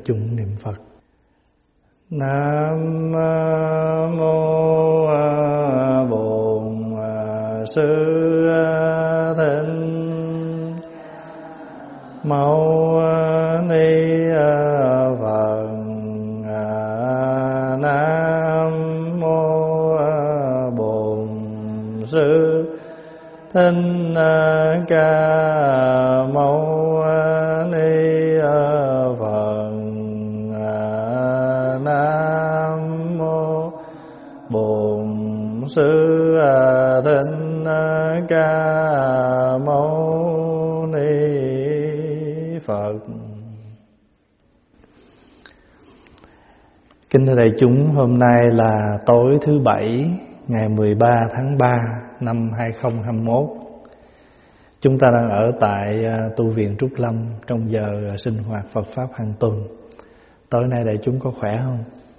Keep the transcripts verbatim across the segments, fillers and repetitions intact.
chúng niệm Phật. Nam mô Bổn Sư Thích Mâu Ni Phật. Nam mô Bổn Sư Thích Ca Mâu Ni Phật. Nam mô Bổn Sư Thích Ca Mâu Ni Phật. Kính thưa đại chúng, hôm nay là tối thứ Bảy, ngày mười ba tháng ba năm hai nghìn không trăm hai mươi mốt. Chúng ta đang ở tại tu viện Trúc Lâm trong giờ sinh hoạt Phật Pháp hàng tuần. Tối nay đại chúng có khỏe không?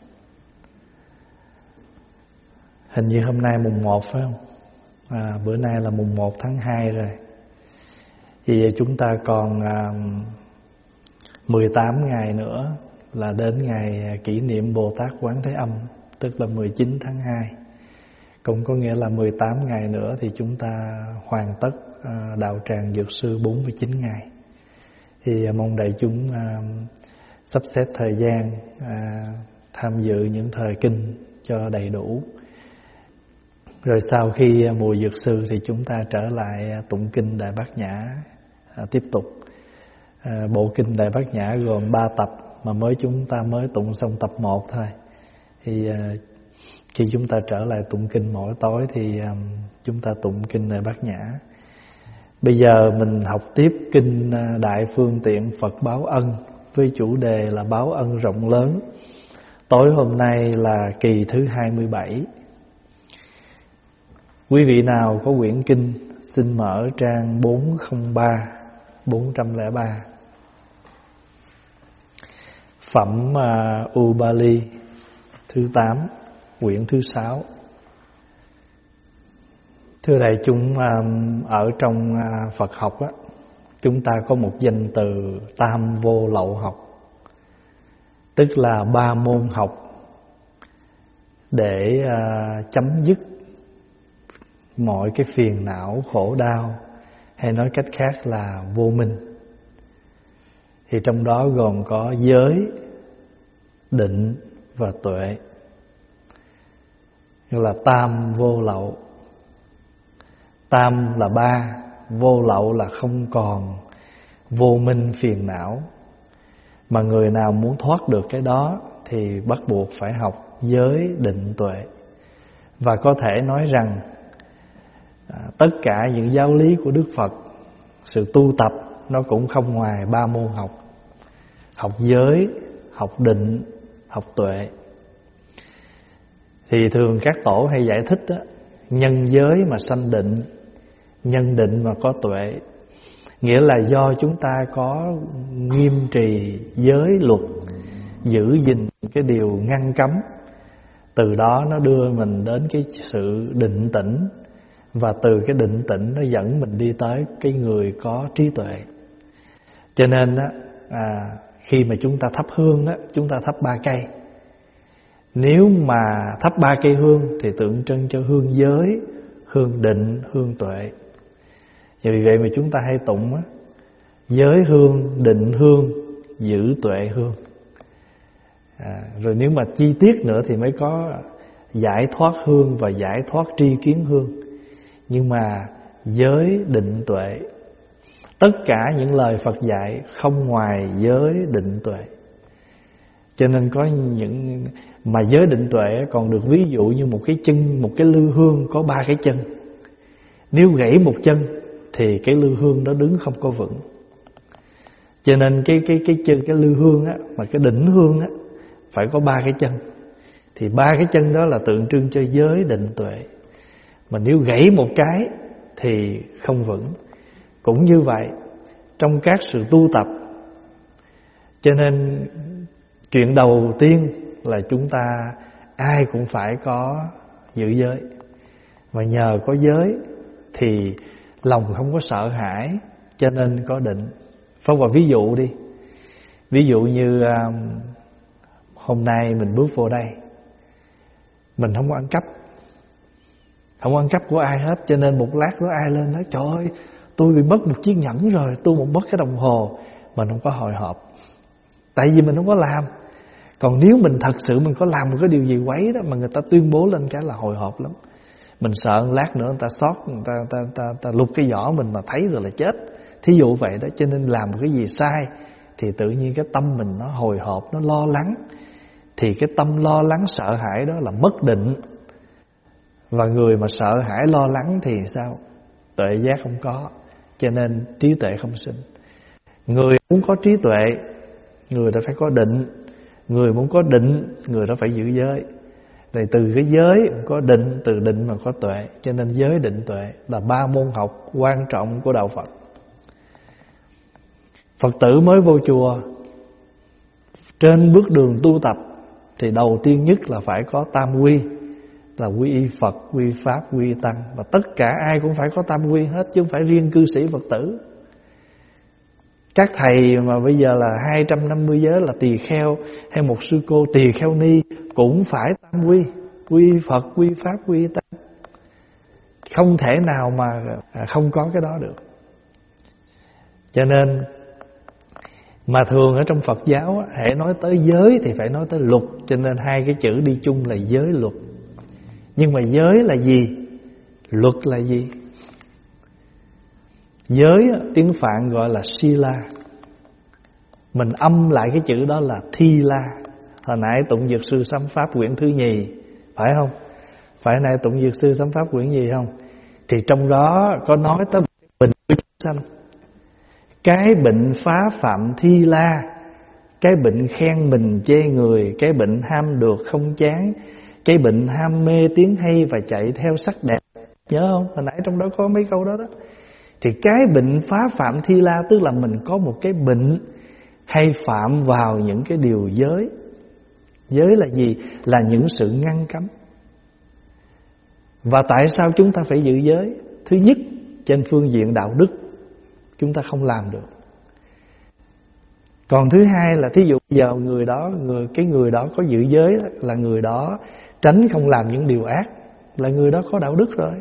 Hình như hôm nay mùng một phải không? À, bữa nay là mùng một tháng hai rồi. Vì chúng ta còn à, mười tám ngày nữa là đến ngày kỷ niệm Bồ Tát Quán Thế Âm, tức là mười chín tháng hai. Cũng có nghĩa là mười tám ngày nữa thì chúng ta hoàn tất à, đạo tràng Dược Sư bốn mươi chín ngày. Thì à, mong đại chúng à, sắp xếp thời gian à, tham dự những thời kinh cho đầy đủ. Rồi sau khi mùa Dược Sư thì chúng ta trở lại tụng kinh Đại Bát Nhã à, tiếp tục. À, bộ kinh Đại Bát Nhã gồm ba tập mà mới chúng ta mới tụng xong tập một thôi. Thì à, khi chúng ta trở lại tụng kinh mỗi tối thì à, chúng ta tụng kinh Đại Bát Nhã. Bây giờ mình học tiếp kinh Đại Phương Tiện Phật Báo Ân với chủ đề là báo ân rộng lớn. Tối hôm nay là kỳ thứ hai mươi bảy. Quý vị nào có quyển kinh xin mở trang bốn không ba, bốn không ba. Phẩm uh, Ubali thứ tám, quyển thứ sáu. Thưa đại chúng, uh, ở trong uh, Phật học á, chúng ta có một danh từ tam vô lậu học, tức là ba môn học để uh, chấm dứt mọi cái phiền não, khổ đau, hay nói cách khác là vô minh. Thì trong đó gồm có giới, định và tuệ, như là tam vô lậu. Tam là ba, vô lậu là không còn vô minh phiền não. Mà người nào muốn thoát được cái đó thì bắt buộc phải học giới, định, tuệ. Và có thể nói rằng à, tất cả những giáo lý của Đức Phật, sự tu tập nó cũng không ngoài ba môn học: học giới, học định, học tuệ. Thì thường các tổ hay giải thích đó, nhân giới mà sanh định, nhân định mà có tuệ. Nghĩa là do chúng ta có nghiêm trì giới luật, giữ gìn cái điều ngăn cấm, từ đó nó đưa mình đến cái sự định tĩnh, và từ cái định tĩnh nó dẫn mình đi tới cái người có trí tuệ. Cho nên á, à, khi mà chúng ta thắp hương á, chúng ta thắp ba cây. Nếu mà thắp ba cây hương thì tượng trưng cho hương giới, hương định, hương tuệ. Vì vậy mà chúng ta hay tụng á, giới hương, định hương, giữ tuệ hương. À, rồi nếu mà chi tiết nữa thì mới có giải thoát hương và giải thoát tri kiến hương. Nhưng mà giới, định, tuệ, tất cả những lời Phật dạy không ngoài giới, định, tuệ. Cho nên có những mà giới, định, tuệ còn được ví dụ như một cái chân, một cái lư hương có ba cái chân. Nếu gãy một chân thì cái lư hương đó đứng không có vững. Cho nên cái cái cái chân, cái lư hương á, mà cái đỉnh hương á phải có ba cái chân. Thì ba cái chân đó là tượng trưng cho giới, định, tuệ. Mà nếu gãy một cái thì không vững. Cũng như vậy trong các sự tu tập. Cho nên chuyện đầu tiên là chúng ta ai cũng phải có giữ giới. Và nhờ có giới thì lòng không có sợ hãi, cho nên có định. Phong vào ví dụ đi. Ví dụ như uh, hôm nay mình bước vô đây, mình không có ăn cắp, không có ăn cắp của ai hết. Cho nên một lát nữa ai lên nói trời ơi, tôi bị mất một chiếc nhẫn rồi, tôi một mất cái đồng hồ. Mình không có hồi hộp, tại vì mình không có làm. Còn nếu mình thật sự mình có làm một cái điều gì quấy đó, mà người ta tuyên bố lên cái là hồi hộp lắm. Mình sợ lát nữa người ta xót, người ta, ta, ta, ta lục cái vỏ mình mà thấy rồi là chết. Thí dụ vậy đó. Cho nên làm một cái gì sai thì tự nhiên cái tâm mình nó hồi hộp, nó lo lắng. Thì cái tâm lo lắng sợ hãi đó là mất định. Và người mà sợ hãi lo lắng thì sao? Tuệ giác không có, cho nên trí tuệ không sinh. Người muốn có trí tuệ, người đã phải có định. Người muốn có định, người đó phải giữ giới. Rồi từ cái giới có định, từ định mà có tuệ. Cho nên giới định tuệ là ba môn học quan trọng của đạo Phật. Phật tử mới vô chùa, trên bước đường tu tập thì đầu tiên nhất là phải có tam quy, là quy y Phật, quy Pháp, quy Tăng. Và tất cả ai cũng phải có tam quy hết, chứ không phải riêng cư sĩ Phật tử. Các thầy mà bây giờ là hai trăm năm mươi giới là tỳ kheo hay một sư cô tỳ kheo ni cũng phải tam quy, quy Phật, quy Pháp, quy Tăng. Không thể nào mà không có cái đó được. Cho nên mà thường ở trong Phật giáo hễ nói tới giới thì phải nói tới luật. Cho nên hai cái chữ đi chung là giới luật. Nhưng mà giới là gì? Luật là gì? Giới tiếng Phạn gọi là Sila. Mình âm lại cái chữ đó là Thi La. Hồi nãy Tụng Dược Sư Sám Pháp quyển thứ nhì, phải không? Phải nãy Tụng Dược Sư Sám Pháp quyển gì không? Thì trong đó có nói tới bệnh của chúng sanh. Cái bệnh phá phạm Thi La, cái bệnh khen mình chê người, cái bệnh ham được không chán, cái bệnh ham mê tiếng hay và chạy theo sắc đẹp. Nhớ không? Hồi nãy trong đó có mấy câu đó đó. Thì cái bệnh phá phạm Thi La tức là mình có một cái bệnh hay phạm vào những cái điều giới. Giới là gì? Là những sự ngăn cấm. Và tại sao chúng ta phải giữ giới? Thứ nhất, trên phương diện đạo đức chúng ta không làm được. Còn thứ hai là thí dụ giờ người đó, người cái người đó có giữ giới đó, là người đó tránh không làm những điều ác, là người đó có đạo đức rồi.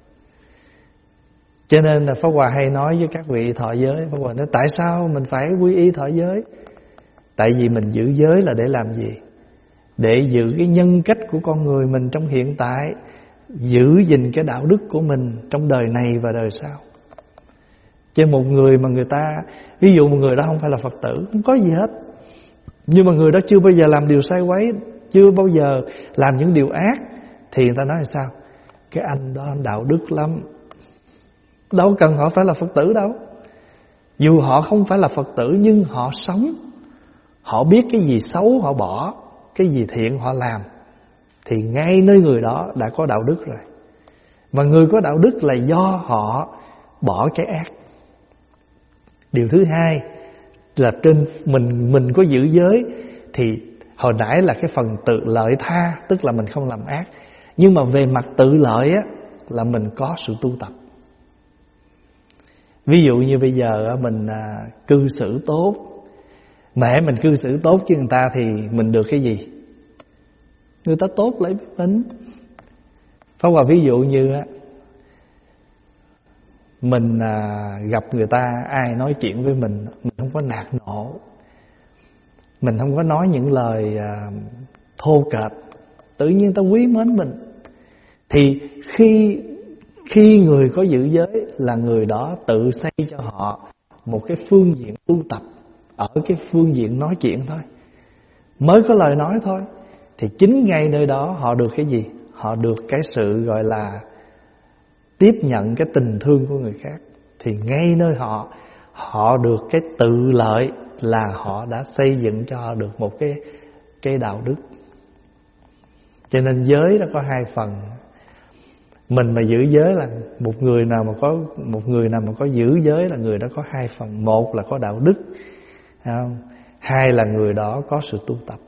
Cho nên là Pháp Hòa hay nói với các vị thọ giới, Pháp Hòa nói tại sao mình phải quy y thọ giới? Tại vì mình giữ giới là để làm gì? Để giữ cái nhân cách của con người mình trong hiện tại, giữ gìn cái đạo đức của mình trong đời này và đời sau. Chứ một người mà người ta, ví dụ một người đó không phải là Phật tử, không có gì hết, nhưng mà người đó chưa bao giờ làm điều sai quấy, chưa bao giờ làm những điều ác, thì người ta nói là sao? Cái anh đó anh đạo đức lắm. Đâu cần họ phải là Phật tử đâu. Dù họ không phải là Phật tử nhưng họ sống, họ biết cái gì xấu họ bỏ, cái gì thiện họ làm, thì ngay nơi người đó đã có đạo đức rồi. Và người có đạo đức là do họ bỏ cái ác. Điều thứ hai là trên mình mình có giữ giới thì hồi nãy là cái phần tự lợi tha, tức là mình không làm ác. Nhưng mà về mặt tự lợi á, là mình có sự tu tập. Ví dụ như bây giờ mình à, cư xử tốt, mà hễ mình cư xử tốt với người ta thì mình được cái gì? Người ta tốt lại với mình. Pháp Hòa ví dụ như á, mình à, gặp người ta, ai nói chuyện với mình, mình không có nạt nộ, mình không có nói những lời à, thô kệch, tự nhiên ta quý mến mình. Thì khi khi người có giữ giới là người đó tự xây cho họ một cái phương diện tu tập ở cái phương diện nói chuyện thôi, mới có lời nói thôi. Thì chính ngay nơi đó họ được cái gì? Họ được cái sự gọi là tiếp nhận cái tình thương của người khác. Thì ngay nơi họ, họ được cái tự lợi là họ đã xây dựng cho họ được một cái, cái đạo đức. Cho nên giới nó có hai phần. Mình mà giữ giới là một người nào mà có một người nào mà có giữ giới là người đó có hai phần. Một là có đạo đức, không? Hai là người đó có sự tu tập.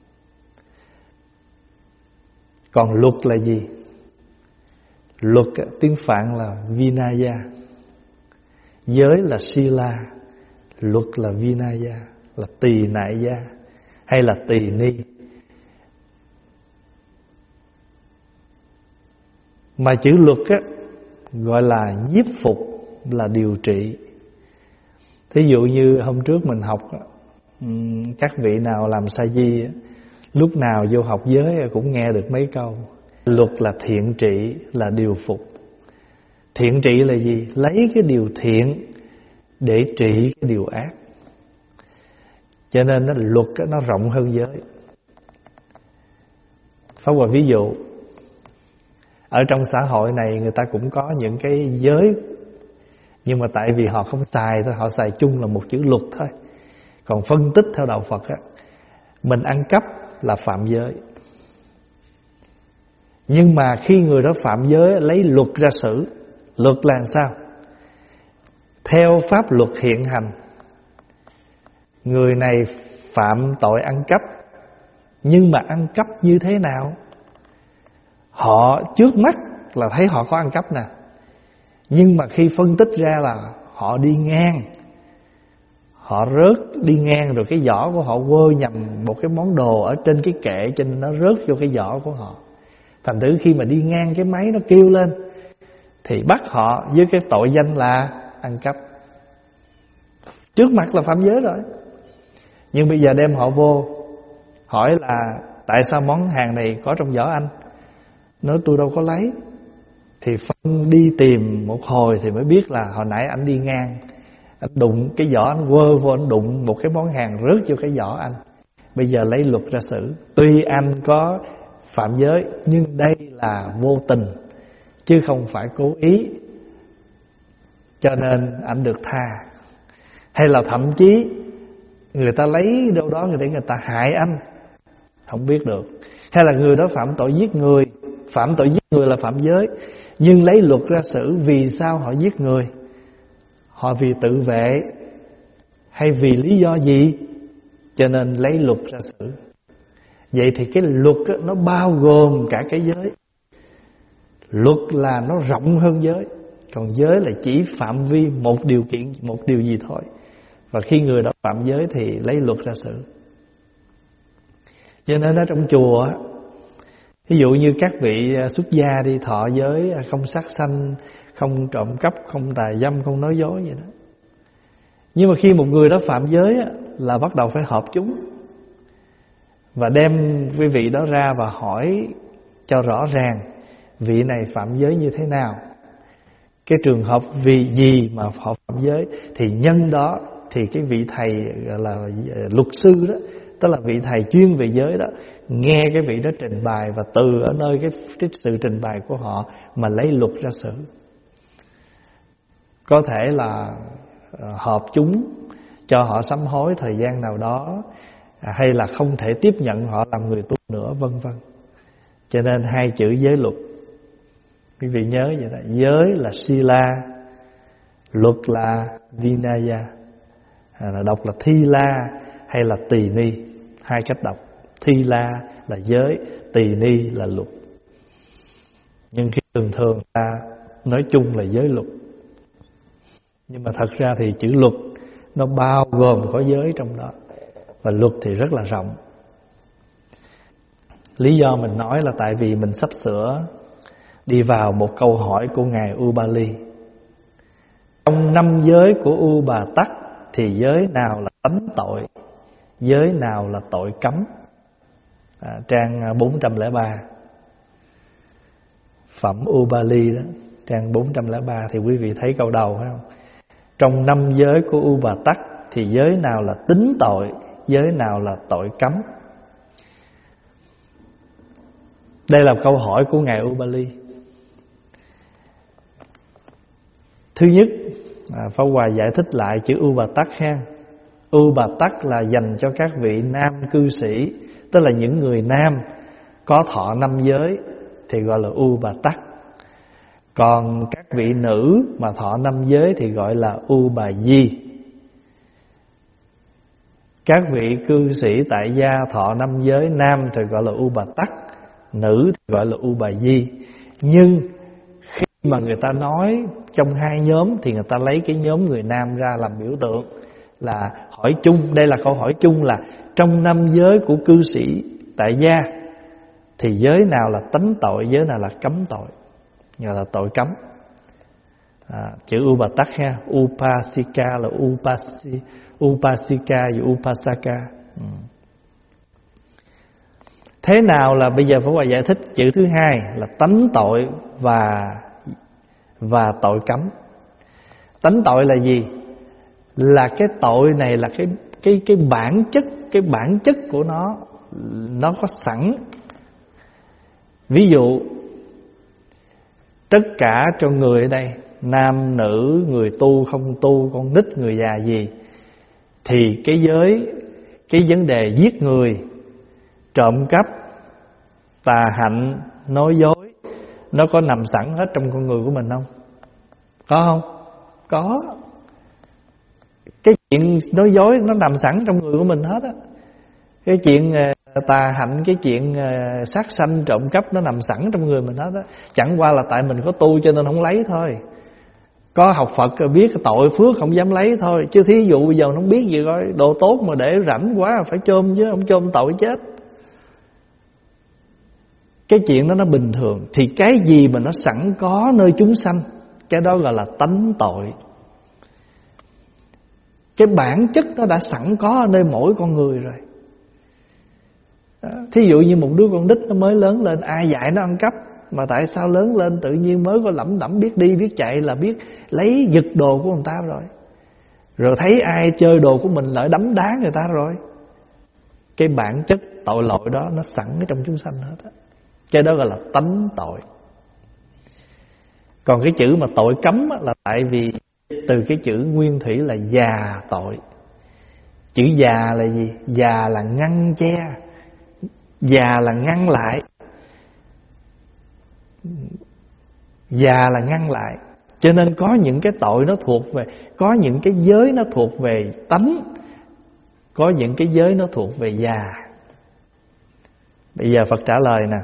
Còn luật là gì? Luật tiếng Phạn là Vinaya, giới là Sila, luật là Vinaya. là tỳ nại gia hay là tỳ ni. Mà chữ luật á, gọi là nhiếp phục, là điều trị. Thí dụ như hôm trước mình học, các vị nào làm sa di, lúc nào vô học giới cũng nghe được mấy câu. Luật là thiện trị, là điều phục. Thiện trị là gì? Lấy cái điều thiện để trị cái điều ác. Cho nên nó, luật nó rộng hơn giới. Pháp Hòa ví dụ, ở trong xã hội này người ta cũng có những cái giới, nhưng mà tại vì họ không xài thôi, họ xài chung là một chữ luật thôi. Còn phân tích theo đạo Phật á, mình ăn cắp là phạm giới. Nhưng mà khi người đó phạm giới, lấy luật ra xử. Luật là sao? Theo pháp luật hiện hành, người này phạm tội ăn cắp. Nhưng mà ăn cắp như thế nào? Họ trước mắt là thấy họ có ăn cắp nè, nhưng mà khi phân tích ra là họ đi ngang, họ rớt đi ngang, rồi cái giỏ của họ quơ nhầm một cái món đồ ở trên cái kệ, cho nên nó rớt vô cái giỏ của họ. Thành thử khi mà đi ngang cái máy nó kêu lên, thì bắt họ với cái tội danh là ăn cắp. Trước mặt là phạm giới rồi. Nhưng bây giờ đem họ vô, hỏi là tại sao món hàng này có trong giỏ anh? Nói tôi đâu có lấy. Thì phân đi tìm một hồi thì mới biết là hồi nãy anh đi ngang, anh đụng cái giỏ, anh quơ vô, anh đụng một cái món hàng rớt vô cái giỏ anh. Bây giờ lấy luật ra xử. Tuy anh có phạm giới, nhưng đây là vô tình, chứ không phải cố ý, cho nên anh được tha. Hay là thậm chí người ta lấy đâu đó để người ta hại anh, không biết được. Hay là người đó phạm tội giết người. Phạm tội giết người là phạm giới, nhưng lấy luật ra xử. Vì sao họ giết người? Họ vì tự vệ hay vì lý do gì? Cho nên lấy luật ra xử. Vậy thì cái luật đó, nó bao gồm cả cái giới. Luật là nó rộng hơn giới, còn giới là chỉ phạm vi một điều kiện, một điều gì thôi. Và khi người đó phạm giới thì lấy luật ra xử. Cho nên ở trong chùa, ví dụ như các vị xuất gia đi thọ giới không sát sanh, không trộm cắp, không tà dâm, không nói dối vậy đó. Nhưng mà khi một người đó phạm giới là bắt đầu phải họp chúng và đem quý vị đó ra và hỏi cho rõ ràng vị này phạm giới như thế nào, cái trường hợp vì gì mà họ phạm giới. Thì nhân đó thì cái vị thầy gọi là luật sư đó, tức là vị thầy chuyên về giới đó, nghe cái vị đó trình bày và từ ở nơi cái, cái sự trình bày của họ mà lấy luật ra xử. Có thể là họp chúng cho họ sám hối thời gian nào đó, hay là không thể tiếp nhận họ làm người tu nữa, vân vân. Cho nên hai chữ giới luật, quý vị nhớ vậy đó. Giới là sila, luật là vinaya, là đọc là thi la hay là tỳ ni. Hai cách đọc. Thi la là giới, tỳ ni là luật. Nhưng khi thường thường ta nói chung là giới luật, nhưng mà thật ra thì chữ luật nó bao gồm có giới trong đó, và luật thì rất là rộng. Lý do mình nói là tại vì mình sắp sửa đi vào một câu hỏi của Ngài Ubali. Trong năm giới của U Bà Tắc thì giới nào là tánh tội, giới nào là tội cấm? À, trang bốn trăm lẻ ba, phẩm Ubali đó, trang bốn trăm lẻ ba. Thì quý vị thấy câu đầu phải không? Trong năm giới của U Bà Tắc thì giới nào là tính tội, giới nào là tội cấm? Đây là câu hỏi của Ngài Ubali. Thứ nhất, à, Pháp Hòa giải thích lại chữ U Bà Tắc ha. U Bà Tắc là dành cho các vị nam cư sĩ, tức là những người nam có thọ năm giới thì gọi là U Bà Tắc. Còn các vị nữ mà thọ năm giới thì gọi là U Bà Di. Các vị cư sĩ tại gia thọ năm giới nam thì gọi là U Bà Tắc, nữ thì gọi là U Bà Di. Nhưng khi mà người ta nói trong hai nhóm thì người ta lấy cái nhóm người nam ra làm biểu tượng Là hỏi chung, đây là câu hỏi chung là trong năm giới của cư sĩ tại gia thì giới nào là tánh tội, giới nào là cấm tội, gọi là tội cấm. À, chữ Upatak ha, Upasika là Upasi, Upasika và Upasaka. Ừ. Thế nào là, bây giờ Pháp Hòa giải thích chữ thứ hai là tánh tội và và tội cấm. Tánh tội là gì? Là cái tội này là cái cái cái bản chất, cái bản chất của nó nó có sẵn. Ví dụ tất cả cho người ở đây, nam nữ, người tu không tu, con nít, người già gì, thì cái giới, cái vấn đề giết người, trộm cắp, tà hạnh, nói dối, nó có nằm sẵn hết trong con người của mình không? Có không? Có. Cái chuyện nói dối nó nằm sẵn trong người của mình hết á. Cái chuyện tà hạnh, cái chuyện sát sanh, trộm cắp nó nằm sẵn trong người mình hết á. Chẳng qua là tại mình có tu cho nên không lấy thôi. Có học Phật biết tội phước không dám lấy thôi. Chứ thí dụ bây giờ nó không biết gì coi, đồ tốt mà để rảnh quá phải chôm chứ, không chôm tội chết. Cái chuyện đó nó bình thường. Thì cái gì mà nó sẵn có nơi chúng sanh, cái đó gọi là tánh tội. Cái bản chất nó đã sẵn có ở nơi mỗi con người rồi. Đó. Thí dụ như một đứa con nít nó mới lớn lên, ai dạy nó ăn cắp, mà tại sao lớn lên tự nhiên mới có lẩm đẩm biết đi biết chạy là biết lấy giật đồ của người ta rồi. Rồi thấy ai chơi đồ của mình lại đấm đá người ta rồi. Cái bản chất tội lỗi đó nó sẵn ở trong chúng sanh hết á. Cái đó gọi là tánh tội. Còn cái chữ mà tội cấm là tại vì từ cái chữ nguyên thủy là già tội. Chữ già là gì? Già là ngăn che, già là ngăn lại, già là ngăn lại. Cho nên có những cái tội nó thuộc về, có những cái giới nó thuộc về tánh, có những cái giới nó thuộc về già. Bây giờ Phật trả lời nè.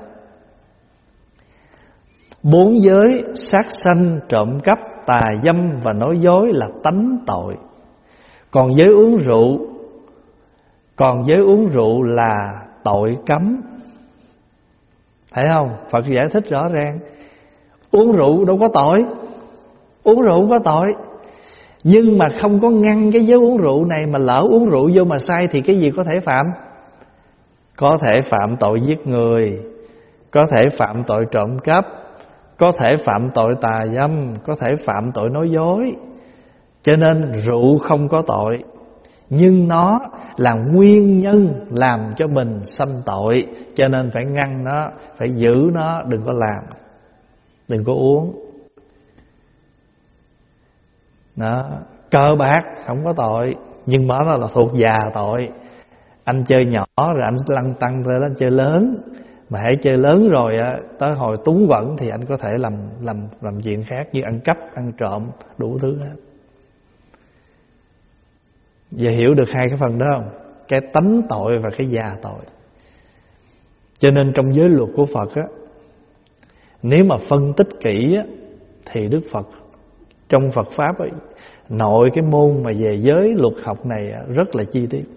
Bốn giới sát sanh, trộm cắp, tà dâm và nói dối là tánh tội. Còn giới uống rượu, còn giới uống rượu là tội cấm. Thấy không? Phật giải thích rõ ràng. Uống rượu đâu có tội, uống rượu không có tội. Nhưng mà không có ngăn cái giới uống rượu này, mà lỡ uống rượu vô mà say thì cái gì có thể phạm? Có thể phạm tội giết người, có thể phạm tội trộm cắp, có thể phạm tội tà dâm, có thể phạm tội nói dối. Cho nên rượu không có tội, nhưng nó là nguyên nhân làm cho mình sanh tội. Cho nên phải ngăn nó, phải giữ nó, đừng có làm, đừng có uống. Đó. Cờ bạc không có tội, nhưng mà nó là thuộc già tội. Anh chơi nhỏ rồi anh lăn tăng tới anh chơi lớn. Mà hãy chơi lớn rồi á, tới hồi túng quẫn thì anh có thể làm làm làm chuyện khác, như ăn cắp, ăn trộm, đủ thứ hết. Giờ hiểu được hai cái phần đó không? Cái tánh tội và cái già tội. Cho nên trong giới luật của Phật á, nếu mà phân tích kỹ á, thì Đức Phật trong Phật Pháp ấy, nội cái môn mà về giới luật học này á, rất là chi tiết.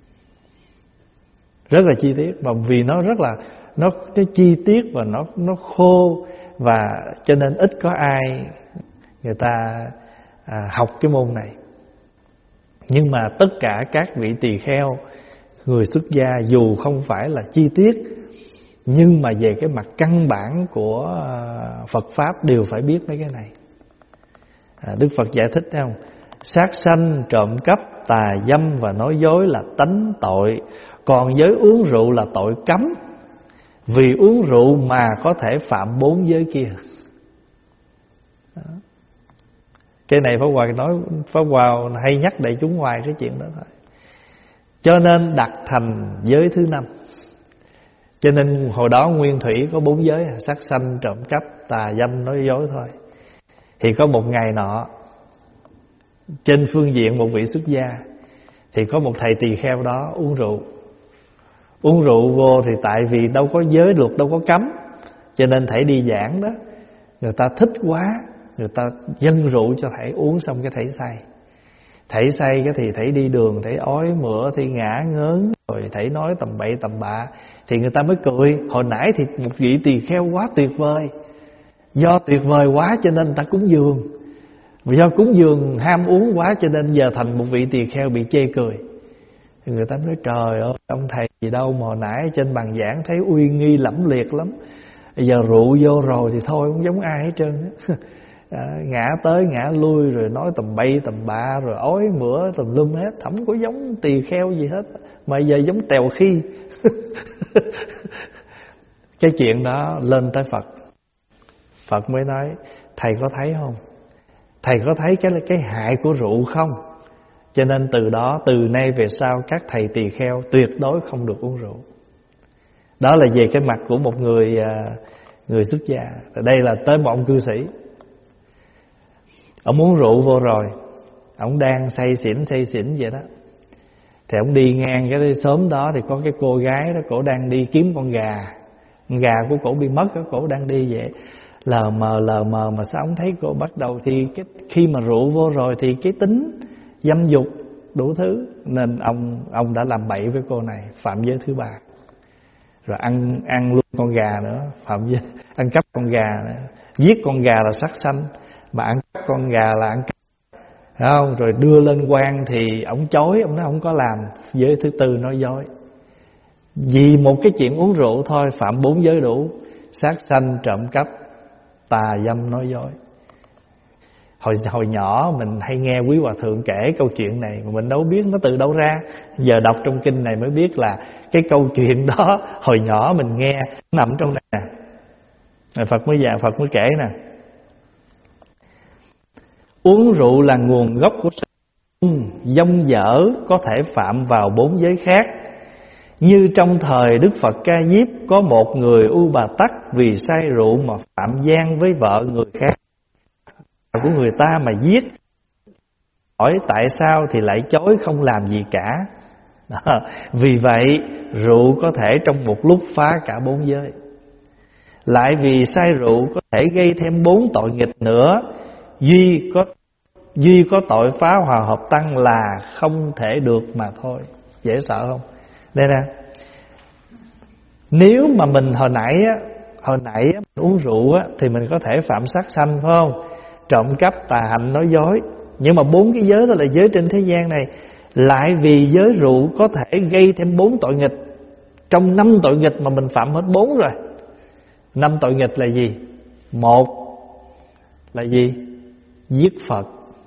Rất là chi tiết. Mà vì nó rất là Nó, nó chi tiết và nó, nó khô. Và cho nên ít có ai người ta à, học cái môn này. Nhưng mà tất cả các vị tỳ kheo, người xuất gia, dù không phải là chi tiết, nhưng mà về cái mặt căn bản của Phật Pháp đều phải biết mấy cái này. à, Đức Phật giải thích thấy không? Sát sanh, trộm cắp, tà dâm và nói dối là tánh tội. Còn giới uống rượu là tội cấm, vì uống rượu mà có thể phạm bốn giới kia. Đó. Cái này Pháp Hòa nói, Pháp Hòa hay nhắc đại chúng ngoài cái chuyện đó thôi. Cho nên đặt thành giới thứ năm. Cho nên hồi đó nguyên thủy có bốn giới: sát sanh, trộm cắp, tà dâm, nói dối thôi. Thì có một ngày nọ, trên phương diện một vị xuất gia, thì có một thầy tỳ kheo đó uống rượu. Uống rượu vô thì tại vì đâu có giới luật, đâu có cấm, cho nên thầy đi giảng đó, người ta thích quá, người ta dâng rượu cho thầy uống, xong cái thầy say. Thảy say cái thì thảy đi đường, thảy ói mửa, thì ngã ngớn, rồi thảy nói tầm bậy tầm bạ, thì người ta mới cười. Hồi nãy thì một vị tỳ kheo quá tuyệt vời, do tuyệt vời quá cho nên người ta cúng dường, vì do cúng dường ham uống quá cho nên giờ thành một vị tỳ kheo bị chê cười. Thì người ta nói trời ơi, ông thầy gì đâu mà hồi nãy trên bàn giảng thấy uy nghi lẫm liệt lắm, giờ rượu vô rồi thì thôi không giống ai hết trơn à, ngã tới ngã lui rồi nói tầm bay tầm bạ, rồi ói mửa tùm lum hết, không có giống tỳ kheo gì hết, mà giờ giống tèo khi. Cái chuyện đó lên tới Phật, Phật mới nói thầy có thấy không, thầy có thấy cái cái hại của rượu không? Cho nên từ đó, từ nay về sau các thầy tỳ kheo tuyệt đối không được uống rượu. Đó là về cái mặt của một người người xuất gia. Đây là tới một ông cư sĩ, ông uống rượu vô rồi, ông đang say xỉn say xỉn vậy đó, thì ông đi ngang cái xóm đó, thì có cái cô gái đó, cổ đang đi kiếm con gà, con gà của cổ bị mất, cổ đang đi vậy lờ mờ lờ mờ mà sao ông thấy cô bắt đầu thì cái khi mà rượu vô rồi thì cái tính dâm dục đủ thứ, nên ông ông đã làm bậy với cô này, phạm giới thứ ba, rồi ăn ăn luôn con gà nữa, phạm giới ăn cắp con gà nữa. Giết con gà là sát sanh, mà ăn cắp con gà là ăn cắp, không? Rồi đưa lên quan thì ông chối, ông nói không có làm, giới thứ tư nói dối. Vì một cái chuyện uống rượu thôi phạm bốn giới đủ: sát sanh, trộm cắp, tà dâm, nói dối. Hồi hồi nhỏ mình hay nghe quý hòa thượng kể câu chuyện này mà mình đâu biết nó từ đâu ra. Giờ đọc trong kinh này mới biết là cái câu chuyện đó hồi nhỏ mình nghe nằm trong này nè. Rồi Phật mới giảng, Phật mới kể nè. Uống rượu là nguồn gốc của sự dông dở, có thể phạm vào bốn giới khác. Như trong thời Đức Phật Ca Diếp, có một người U Bà Tắc vì say rượu mà phạm gian với vợ người khác của người ta mà giết. Hỏi tại sao thì lại chối không làm gì cả. Đó. Vì vậy rượu có thể trong một lúc phá cả bốn giới. Lại vì say rượu có thể gây thêm bốn tội nghịch nữa. Duy có duy có tội phá hòa hợp tăng là không thể được mà thôi. Dễ sợ không? Đây nè, nếu mà mình hồi nãy á, hồi nãy á, mình uống rượu á, thì mình có thể phạm sát sanh, phải không? Trộm cắp, tà hạnh, nói dối. Nhưng mà bốn cái giới đó là giới trên thế gian này. Lại vì giới rượu có thể gây thêm bốn tội nghịch. Trong năm tội nghịch mà mình phạm hết bốn rồi. Năm tội nghịch là gì? Một là gì? Giết Phật.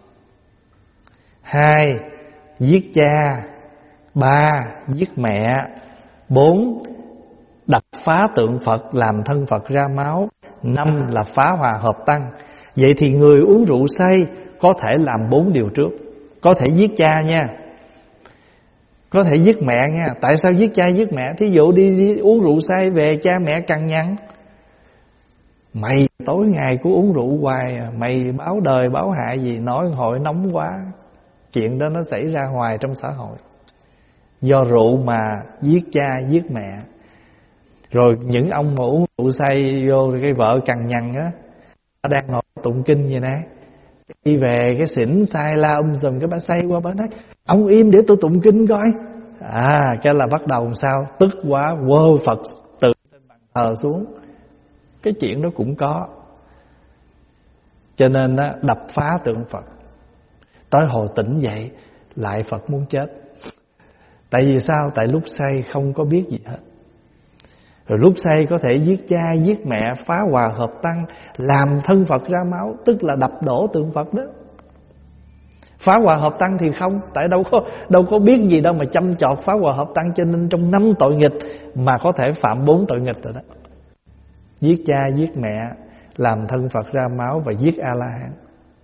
Hai, giết cha. Ba, giết mẹ. Bốn, đập phá tượng Phật làm thân Phật ra máu. Năm là phá hòa hợp tăng. Vậy thì người uống rượu say có thể làm bốn điều trước. Có thể giết cha nha, có thể giết mẹ nha. Tại sao giết cha giết mẹ? Thí dụ đi, đi uống rượu say về cha mẹ cằn nhằn: mày tối ngày cứ uống rượu hoài, mày báo đời báo hại gì, nói hội nóng quá. Chuyện đó nó xảy ra hoài trong xã hội. Do rượu mà giết cha giết mẹ. Rồi những ông mà uống rượu say vô cái vợ cằn nhằn á, đang ngồi tụng kinh vậy nè, đi về cái xỉn sai la um sùm, cái bà say qua bà nói: ông im để tôi tụng kinh coi. À, cái là bắt đầu làm sao? Tức quá quơ Phật từ trên bàn thờ xuống. Cái chuyện đó cũng có. Cho nên á, đập phá tượng Phật. Tới hồi tỉnh dậy lại Phật muốn chết. Tại vì sao? Tại lúc say không có biết gì hết. Rồi lúc say có thể giết cha, giết mẹ, phá hòa hợp tăng, làm thân Phật ra máu, tức là đập đổ tượng Phật đó. Phá hòa hợp tăng thì không, tại đâu có đâu có biết gì đâu mà chăm chọt phá hòa hợp tăng. Cho nên trong năm tội nghịch mà có thể phạm bốn tội nghịch rồi đó. Giết cha, giết mẹ, làm thân Phật ra máu và giết A-la-hán.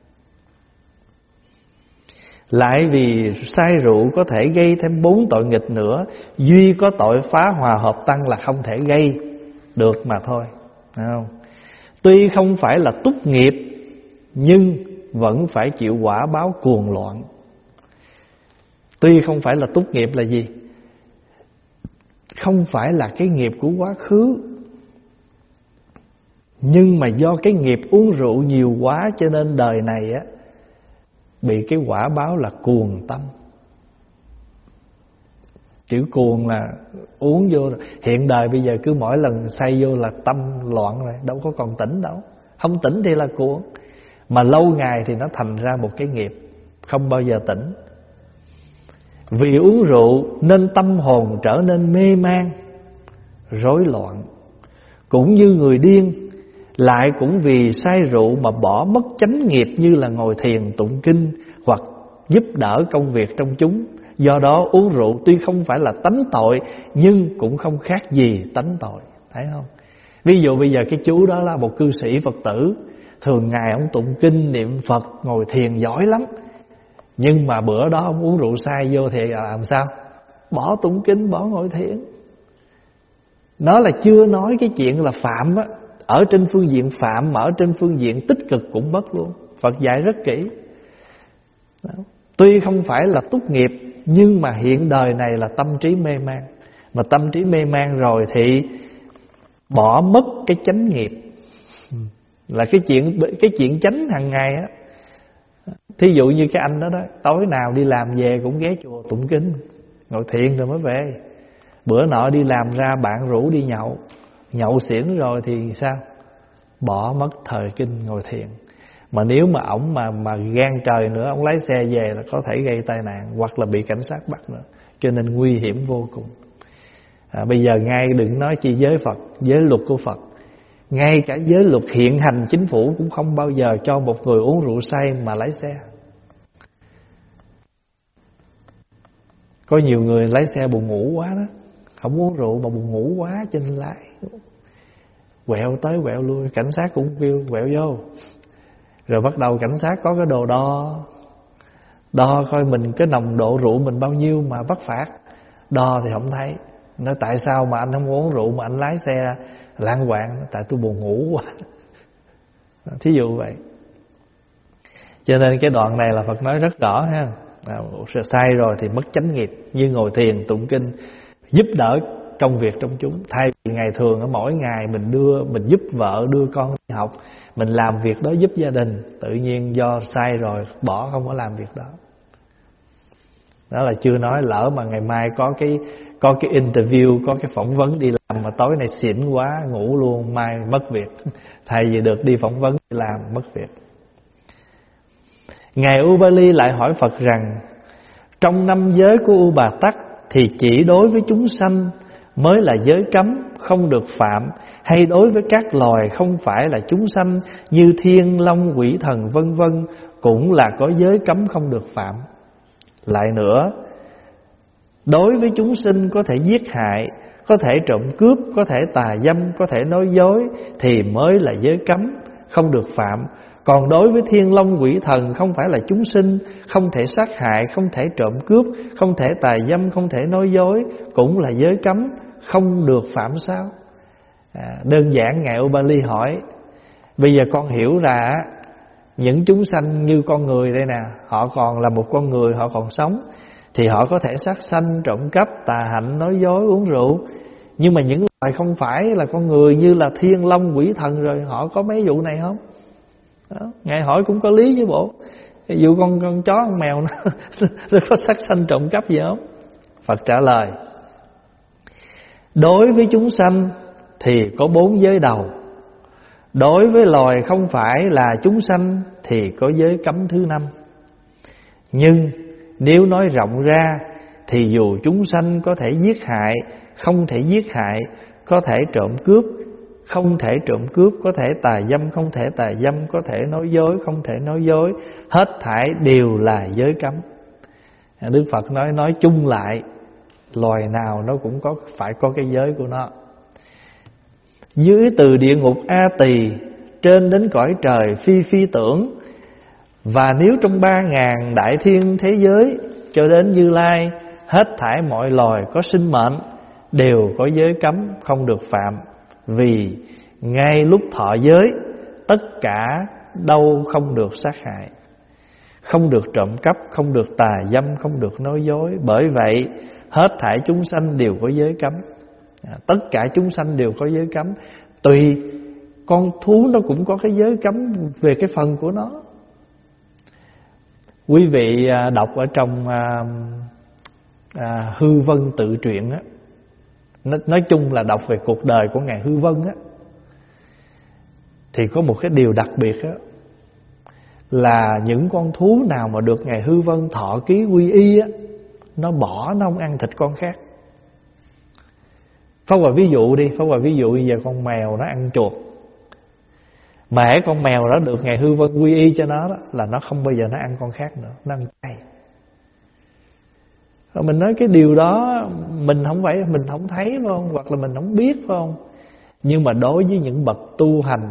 Lại vì say rượu có thể gây thêm bốn tội nghịch nữa. Duy có tội phá hòa hợp tăng là không thể gây được mà thôi. Thấy không? Tuy không phải là túc nghiệp, nhưng vẫn phải chịu quả báo cuồng loạn. Tuy không phải là túc nghiệp là gì? Không phải là cái nghiệp của quá khứ, nhưng mà do cái nghiệp uống rượu nhiều quá cho nên đời này á bị cái quả báo là cuồng tâm. Chữ cuồng là uống vô. Hiện đời bây giờ cứ mỗi lần say vô là tâm loạn rồi, đâu có còn tỉnh đâu. Không tỉnh thì là cuồng, mà lâu ngày thì nó thành ra một cái nghiệp, không bao giờ tỉnh. Vì uống rượu nên tâm hồn trở nên mê man, rối loạn. Cũng như người điên, lại cũng vì say rượu mà bỏ mất chánh nghiệp như là ngồi thiền tụng kinh hoặc giúp đỡ công việc trong chúng. Do đó uống rượu tuy không phải là tánh tội, nhưng cũng không khác gì tánh tội. Thấy không? Ví dụ bây giờ cái chú đó là một cư sĩ Phật tử, thường ngày ông tụng kinh niệm Phật, ngồi thiền giỏi lắm, nhưng mà bữa đó ông uống rượu say vô thì làm sao? Bỏ tụng kinh, bỏ ngồi thiền. Nó là chưa nói cái chuyện là phạm á. Ở trên phương diện phạm mà ở trên phương diện tích cực cũng mất luôn. Phật dạy rất kỹ. Đó. Tuy không phải là túc nghiệp, nhưng mà hiện đời này là tâm trí mê man. Mà tâm trí mê man rồi thì bỏ mất cái chánh nghiệp, là cái chuyện cái chuyện chánh hàng ngày á. Thí dụ như cái anh đó đó, tối nào đi làm về cũng ghé chùa tụng kinh, ngồi thiền rồi mới về. Bữa nọ đi làm ra bạn rủ đi nhậu, nhậu xỉn rồi thì sao? Bỏ mất thời kinh ngồi thiền. Mà nếu mà ổng mà mà gan trời nữa, ổng lái xe về là có thể gây tai nạn hoặc là bị cảnh sát bắt nữa. Cho nên nguy hiểm vô cùng. à, Bây giờ ngay đừng nói chi giới Phật, giới luật của Phật, ngay cả giới luật hiện hành chính phủ cũng không bao giờ cho một người uống rượu say mà lái xe. Có nhiều người lái xe buồn ngủ quá đó, không uống rượu mà buồn ngủ quá cho nên lái, quẹo tới quẹo lui, cảnh sát cũng kêu quẹo vô. Rồi bắt đầu cảnh sát có cái đồ đo, đo coi mình cái nồng độ rượu mình bao nhiêu mà bắt phạt. Đo thì không thấy. Nói tại sao mà anh không uống rượu mà anh lái xe lãng quạng? Tại tôi buồn ngủ quá. Thí dụ vậy. Cho nên cái đoạn này là Phật nói rất rõ ha. À, sai rồi thì mất chánh nghiệp, như ngồi thiền tụng kinh, giúp đỡ công việc trong chúng. Thay vì ngày thường ở mỗi ngày mình đưa mình giúp vợ đưa con đi học, mình làm việc đó giúp gia đình, tự nhiên do sai rồi bỏ không có làm việc đó. Đó là chưa nói lỡ mà ngày mai có cái có cái interview, có cái phỏng vấn đi làm mà tối nay xỉn quá ngủ luôn, mai mất việc. Thay vì được đi phỏng vấn đi làm mất việc. Ngài Ubali lại hỏi Phật rằng, trong năm giới của U Bà Tắc thì chỉ đối với chúng sanh mới là giới cấm không được phạm, hay đối với các loài không phải là chúng sanh như thiên long quỷ thần vân vân cũng là có giới cấm không được phạm? Lại nữa, đối với chúng sinh có thể giết hại, có thể trộm cướp, có thể tà dâm, có thể nói dối thì mới là giới cấm không được phạm. Còn đối với thiên long quỷ thần không phải là chúng sinh, không thể sát hại, không thể trộm cướp, không thể tà dâm, không thể nói dối cũng là giới cấm không được phạm sao? À, đơn giản Ngài Ubali hỏi, bây giờ con hiểu ra những chúng sanh như con người đây nè, họ còn là một con người, họ còn sống, thì họ có thể sát sanh, trộm cắp, tà hạnh, nói dối, uống rượu. Nhưng mà những loài không phải là con người như là thiên long quỷ thần rồi, họ có mấy vụ này không? Đó. Ngài hỏi cũng có lý với bộ. Ví dụ con con chó con mèo nó, nó có sát sanh trộm cắp gì không? Phật trả lời, đối với chúng sanh thì có bốn giới đầu. Đối với loài không phải là chúng sanh thì có giới cấm thứ năm. Nhưng nếu nói rộng ra thì dù chúng sanh có thể giết hại, không thể giết hại, có thể trộm cướp, không thể trộm cướp, có thể tà dâm, không thể tà dâm, có thể nói dối, không thể nói dối, hết thảy đều là giới cấm. Đức Phật nói nói chung lại, loài nào nó cũng có phải có cái giới của nó. Dưới từ địa ngục A Tỳ trên đến cõi trời phi phi tưởng, và nếu trong ba ngàn đại thiên thế giới cho đến Như Lai, hết thảy mọi loài có sinh mệnh đều có giới cấm không được phạm. Vì ngay lúc thọ giới, tất cả đâu không được sát hại, không được trộm cắp, không được tà dâm, không được nói dối. Bởi vậy hết thảy chúng sanh đều có giới cấm. à, Tất cả chúng sanh đều có giới cấm. Tùy con thú nó cũng có cái giới cấm về cái phần của nó. Quý vị đọc ở trong à, à, Hư Vân tự truyện á, nói chung là đọc về cuộc đời của ngài Hư Vân á, thì có một cái điều đặc biệt á, là những con thú nào mà được ngài Hư Vân thọ ký quy y á, nó bỏ, nó không ăn thịt con khác. Pháp Hòa ví dụ đi, Pháp Hòa ví dụ bây giờ con mèo nó ăn chuột, mà hễ con mèo đó được ngài Hư Vân quy y cho nó đó, là nó không bao giờ nó ăn con khác nữa, nó ăn chay. Mình nói cái điều đó mình không phải mình không thấy phải không, hoặc là mình không biết phải không, nhưng mà đối với những bậc tu hành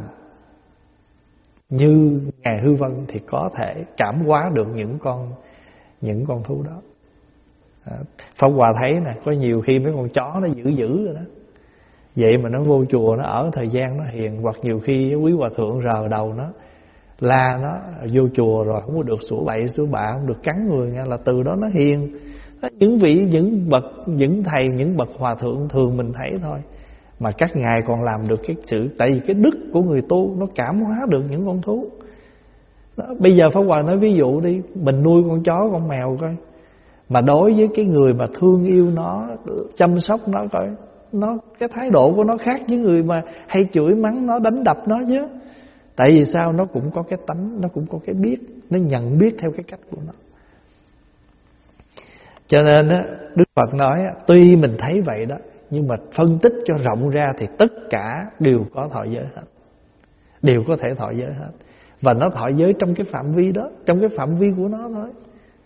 như ngài Hư Vân thì có thể cảm hóa được những con những con thú đó. Pháp Hòa thấy nè, có nhiều khi mấy con chó nó dữ dữ rồi đó, vậy mà nó vô chùa, nó ở thời gian nó hiền. Hoặc nhiều khi quý hòa thượng rờ đầu nó, la nó vô chùa rồi không có được sủa bậy sủa bạ, không được cắn người nha, là từ đó nó hiền. Những vị, những bậc, những thầy, những bậc hòa thượng thường mình thấy thôi, mà các ngài còn làm được cái sự, tại vì cái đức của người tu nó cảm hóa được những con thú đó. Bây giờ Pháp Hòa nói ví dụ đi, mình nuôi con chó con mèo coi, mà đối với cái người mà thương yêu nó, chăm sóc nó coi, nó cái thái độ của nó khác với người mà hay chửi mắng nó, đánh đập nó chứ. Tại vì sao? Nó cũng có cái tánh, nó cũng có cái biết, nó nhận biết theo cái cách của nó. Cho nên á, Đức Phật nói á, tuy mình thấy vậy đó, nhưng mà phân tích cho rộng ra thì tất cả đều có thọ giới hết, đều có thể thọ giới hết. Và nó thọ giới trong cái phạm vi đó, trong cái phạm vi của nó thôi.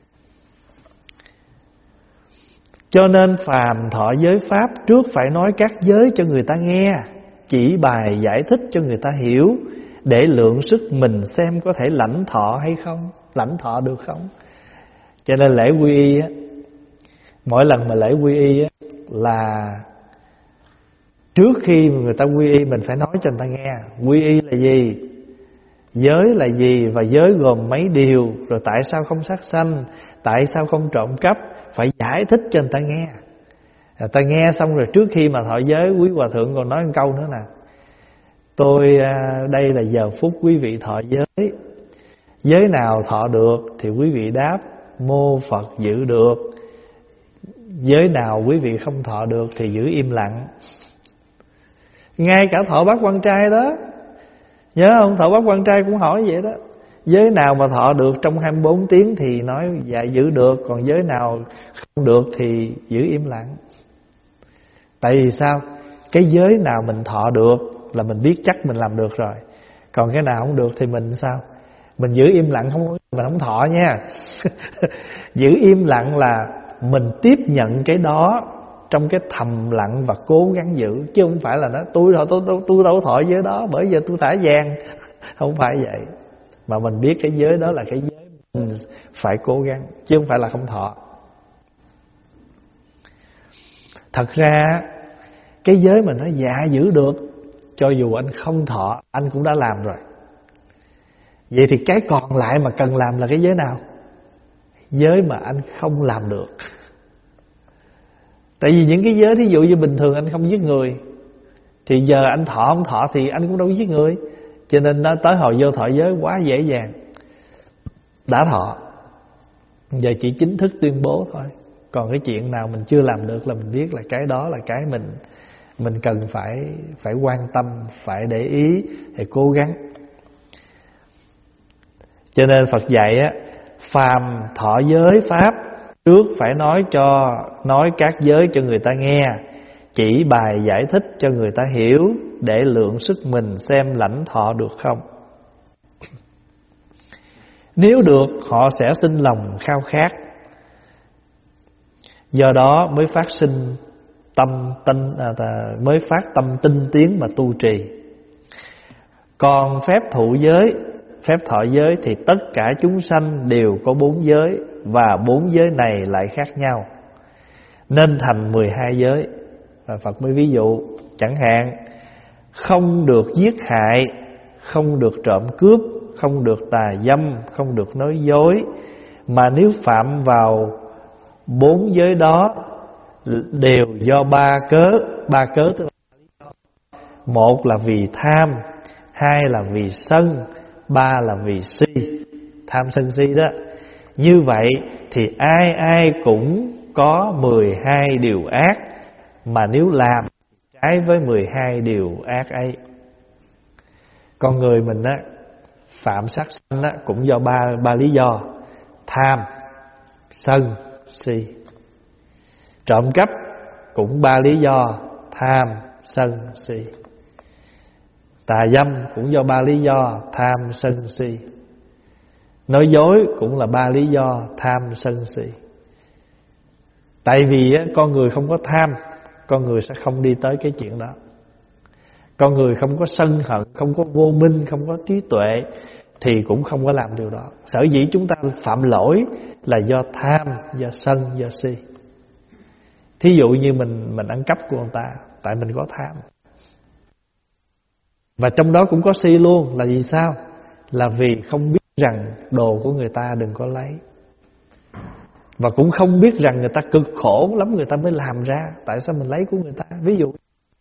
Cho nên phàm thọ giới pháp, trước phải nói các giới cho người ta nghe, chỉ bài giải thích cho người ta hiểu, để lượng sức mình xem có thể lãnh thọ hay không, lãnh thọ được không. Cho nên lễ quy y á, mỗi lần mà lễ quy y á, là trước khi người ta quy y mình phải nói cho người ta nghe quy y là gì, giới là gì, và giới gồm mấy điều, rồi tại sao không sát sanh, tại sao không trộm cắp, phải giải thích cho người ta nghe. Người ta nghe xong rồi trước khi mà thọ giới, quý hòa thượng còn nói một câu nữa nè: tôi đây là giờ phút quý vị thọ giới, giới nào thọ được thì quý vị đáp mô Phật giữ được, giới nào quý vị không thọ được thì giữ im lặng. Ngay cả thọ bát quan trai đó, nhớ không? Thọ bát quan trai cũng hỏi vậy đó, giới nào mà thọ được trong hai mươi bốn tiếng thì nói dạ giữ được, còn giới nào không được thì giữ im lặng. Tại vì sao? Cái giới nào mình thọ được là mình biết chắc mình làm được rồi, còn cái nào không được thì mình sao? Mình giữ im lặng không, mình không thọ nha. Giữ im lặng là mình tiếp nhận cái đó trong cái thầm lặng và cố gắng giữ, chứ không phải là nó tôi tôi tôi tôi đâu thọ giới đó bởi giờ tôi thả vàng. Không phải vậy, mà mình biết cái giới đó là cái giới mình phải cố gắng, chứ không phải là không thọ. Thật ra cái giới mà nó dạ giữ được, cho dù anh không thọ anh cũng đã làm rồi. Vậy thì cái còn lại mà cần làm là cái giới nào? Giới mà anh không làm được. Tại vì những cái giới thí dụ như bình thường anh không giết người, thì giờ anh thọ không thọ thì anh cũng đâu giết người. Cho nên nó tới hồi vô thọ giới quá dễ dàng, đã thọ, giờ chỉ chính thức tuyên bố thôi. Còn cái chuyện nào mình chưa làm được là mình biết là cái đó là cái mình Mình cần phải phải quan tâm, phải để ý, phải cố gắng. Cho nên Phật dạy á, phàm thọ giới pháp, trước phải nói cho nói các giới cho người ta nghe, chỉ bài giải thích cho người ta hiểu, để lượng sức mình xem lãnh thọ được không. Nếu được, họ sẽ sinh lòng khao khát, do đó mới phát sinh tâm tinh à, mới phát tâm tinh tiến mà tu trì. Còn phép thụ giới, phép thọ giới thì tất cả chúng sanh đều có bốn giới, và bốn giới này lại khác nhau, nên thành mười hai giới. Và Phật mới ví dụ, chẳng hạn không được giết hại, không được trộm cướp, không được tà dâm, không được nói dối. Mà nếu phạm vào bốn giới đó đều do ba cớ. Ba cớ tức là một là vì tham, hai là vì sân, ba là vì si. Tham sân si đó. Như vậy thì ai ai cũng có mười hai điều ác, mà nếu làm trái với mười hai điều ác ấy. Con người mình á, phạm sát sanh á, cũng do ba, ba lý do: tham, sân, si. Trộm cắp cũng ba lý do: tham, sân, si. Tà dâm cũng do ba lý do: tham, sân, si. Nói dối cũng là ba lý do: tham, sân, si. Tại vì á, con người không có tham, con người sẽ không đi tới cái chuyện đó. Con người không có sân hận, không có vô minh, không có trí tuệ thì cũng không có làm điều đó. Sở dĩ chúng ta phạm lỗi là do tham, do sân, do si. Thí dụ như mình mình ăn cắp của người ta, tại mình có tham. Và trong đó cũng có si luôn. Là vì sao? Là vì không biết rằng đồ của người ta đừng có lấy, và cũng không biết rằng người ta cực khổ lắm người ta mới làm ra, tại sao mình lấy của người ta, ví dụ.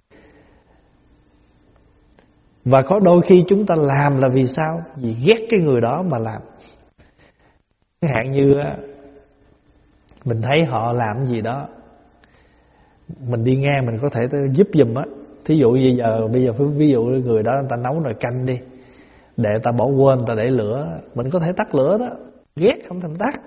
Và có đôi khi chúng ta làm là vì sao? Vì ghét cái người đó mà làm. Chẳng hạn như mình thấy họ làm gì đó, mình đi ngang mình có thể giúp giùm á. Thí dụ bây giờ bây giờ ví dụ người đó người ta nấu nồi canh đi, để ta bỏ quên, ta để lửa, mình có thể tắt lửa đó. Ghét không thành tắt.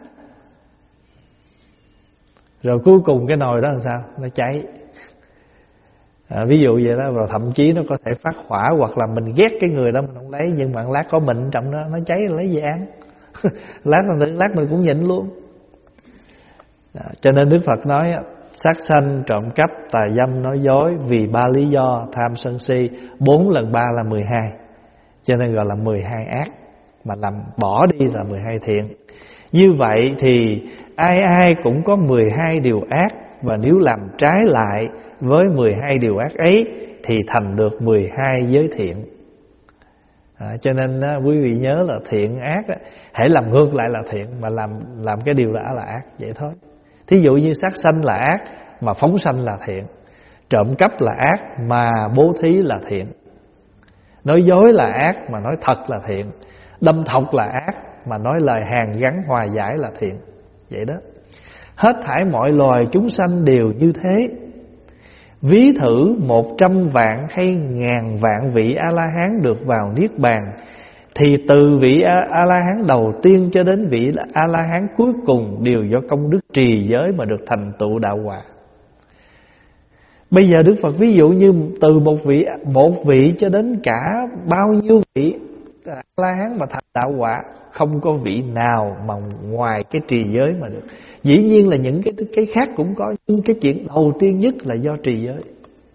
Rồi cuối cùng cái nồi đó làm sao? Nó cháy. À, ví dụ vậy đó. Rồi thậm chí nó có thể phát hỏa, hoặc là mình ghét cái người đó mình không lấy, nhưng mà lát có mình trong đó, nó cháy lấy gì ăn. lát lát mình cũng nhịn luôn. À, cho nên Đức Phật nói sát sanh, trộm cắp, tà dâm, nói dối, vì ba lý do: tham, sân, si. Bốn lần ba là mười hai, cho nên gọi là mười hai ác. Mà làm bỏ đi là mười hai thiện. Như vậy thì ai ai cũng có mười hai điều ác, và nếu làm trái lại với mười hai điều ác ấy thì thành được mười hai giới thiện. À, cho nên á, quý vị nhớ là thiện ác á, hãy làm ngược lại là thiện, mà làm làm cái điều đã là ác, vậy thôi. Thí dụ như sát sanh là ác mà phóng sanh là thiện, trộm cắp là ác mà bố thí là thiện, nói dối là ác mà nói thật là thiện, đâm thọc là ác mà nói lời hàn gắn hòa giải là thiện. Vậy đó. Hết thảy mọi loài chúng sanh đều như thế. Ví thử một trăm vạn hay ngàn vạn vị A-la-hán được vào Niết Bàn, thì từ vị A-la-hán đầu tiên cho đến vị A-la-hán cuối cùng đều do công đức trì giới mà được thành tựu đạo quả. Bây giờ Đức Phật ví dụ như từ một vị một vị cho đến cả bao nhiêu vị A-la-hán mà thành đạo quả, không có vị nào mà ngoài cái trì giới mà được. Dĩ nhiên là những cái cái khác cũng có, nhưng cái chuyện đầu tiên nhất là do trì giới,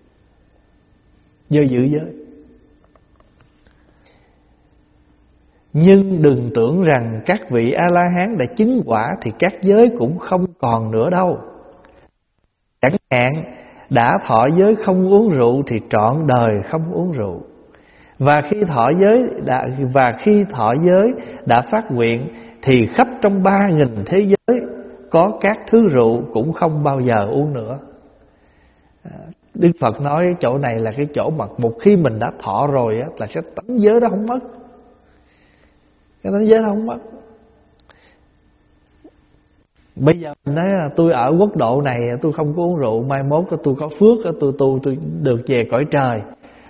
do giữ giới. Nhưng đừng tưởng rằng các vị A-la-hán đã chứng quả thì các giới cũng không còn nữa đâu. Chẳng hạn đã thọ giới không uống rượu thì trọn đời không uống rượu. Và khi thọ giới đã, và khi thọ giới đã phát nguyện thì khắp trong ba nghìn thế giới có các thứ rượu cũng không bao giờ uống nữa. Đức Phật nói chỗ này là cái chỗ mà một khi mình đã thọ rồi á, là cái tánh giới đó không mất. Cái tánh giới đó không mất. Bây giờ mình nói là tôi ở quốc độ này tôi không có uống rượu, mai mốt tôi có phước tôi tu tôi được về cõi trời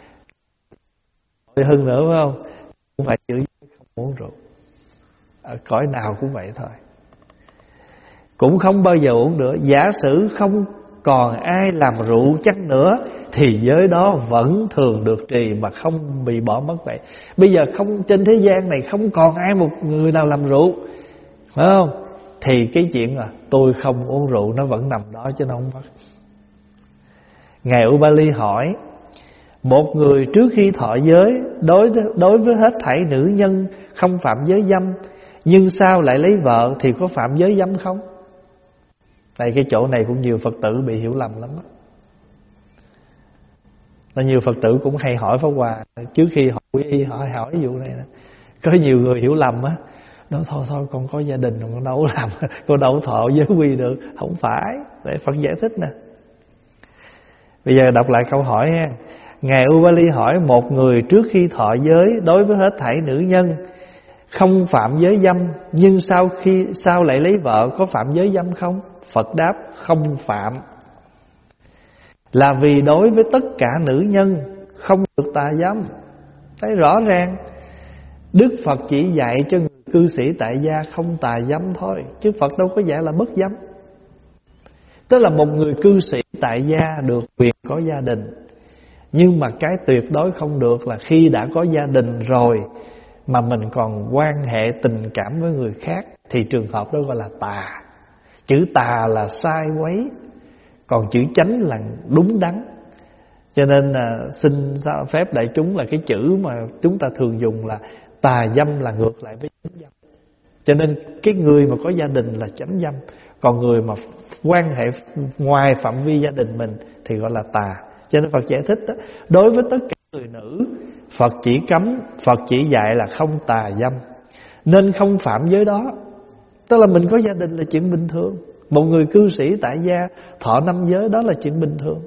hơn nữa, phải không? Cũng phải giữ giới không uống rượu. Ở cõi nào cũng vậy thôi, cũng không bao giờ uống nữa. Giả sử không còn ai làm rượu chăng nữa thì giới đó vẫn thường được trì mà không bị bỏ mất vậy. Bây giờ không, trên thế gian này không còn ai một người nào làm rượu, phải không? Thì cái chuyện là tôi không uống rượu nó vẫn nằm đó chứ nó không mất. Ngài Ubali hỏi: một người trước khi thọ giới đối đối với hết thảy nữ nhân không phạm giới dâm, nhưng sao lại lấy vợ thì có phạm giới dâm không? Đây, cái chỗ này cũng nhiều Phật tử bị hiểu lầm lắm đó. Là nhiều Phật tử cũng hay hỏi Pháp Hòa trước khi họ quy y, hỏi hỏi vụ này nè. Có nhiều người hiểu lầm á, nói thôi thôi con có gia đình con đâu làm, con đâu thọ giới quy được. Không phải, để Phật giải thích nè. Bây giờ đọc lại câu hỏi ha. Ngài Ubali hỏi: một người trước khi thọ giới đối với hết thảy nữ nhân không phạm giới dâm, nhưng sau khi sao lại lấy vợ, có phạm giới dâm không? Phật đáp không phạm. Là vì đối với tất cả nữ nhân không được tà dâm. Thấy rõ ràng, Đức Phật chỉ dạy cho người cư sĩ tại gia không tà dâm thôi, chứ Phật đâu có dạy là bất dâm. Tức là một người cư sĩ tại gia được quyền có gia đình, nhưng mà cái tuyệt đối không được là khi đã có gia đình rồi mà mình còn quan hệ tình cảm với người khác, thì trường hợp đó gọi là tà. Chữ tà là sai quấy, còn chữ chánh là đúng đắn. Cho nên là xin phép đại chúng là cái chữ mà chúng ta thường dùng là tà dâm là ngược lại với chánh dâm. Cho nên cái người mà có gia đình là chánh dâm, còn người mà quan hệ ngoài phạm vi gia đình mình thì gọi là tà. Cho nên Phật giải thích đó, đối với tất cả người nữ, Phật chỉ cấm, Phật chỉ dạy là không tà dâm, nên không phạm giới đó. Tức là mình có gia đình là chuyện bình thường. Một người cư sĩ tại gia thọ năm giới đó là chuyện bình thường.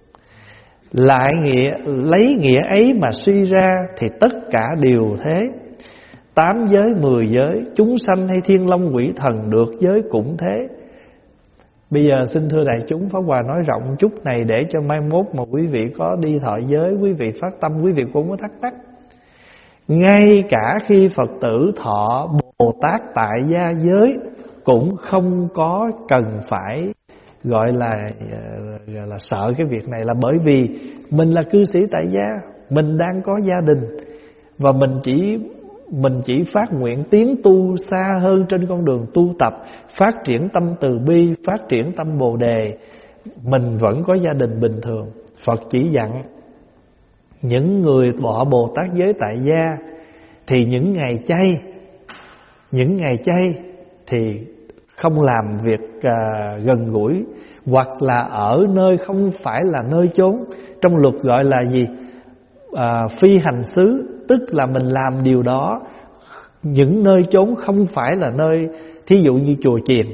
Lại nghĩa lấy nghĩa ấy mà suy ra thì tất cả đều thế. Tám giới, mười giới, chúng sanh hay thiên long quỷ thần được giới cũng thế. Bây giờ xin thưa đại chúng, Pháp Hòa nói rộng chút này để cho mai mốt mà quý vị có đi thọ giới, quý vị phát tâm, quý vị cũng có thắc mắc. Ngay cả khi Phật tử thọ Bồ Tát tại gia giới cũng không có cần phải gọi là gọi là sợ cái việc này, là bởi vì mình là cư sĩ tại gia, mình đang có gia đình, và mình chỉ mình chỉ phát nguyện tiến tu xa hơn trên con đường tu tập, phát triển tâm từ bi, phát triển tâm Bồ đề. Mình vẫn có gia đình bình thường. Phật chỉ dặn những người bỏ Bồ Tát giới tại gia thì những ngày chay, những ngày chay thì không làm việc à, gần gũi, hoặc là ở nơi không phải là nơi chốn. Trong luật gọi là gì? À, phi hành xứ, tức là mình làm điều đó những nơi chốn không phải là nơi, thí dụ như chùa chiền.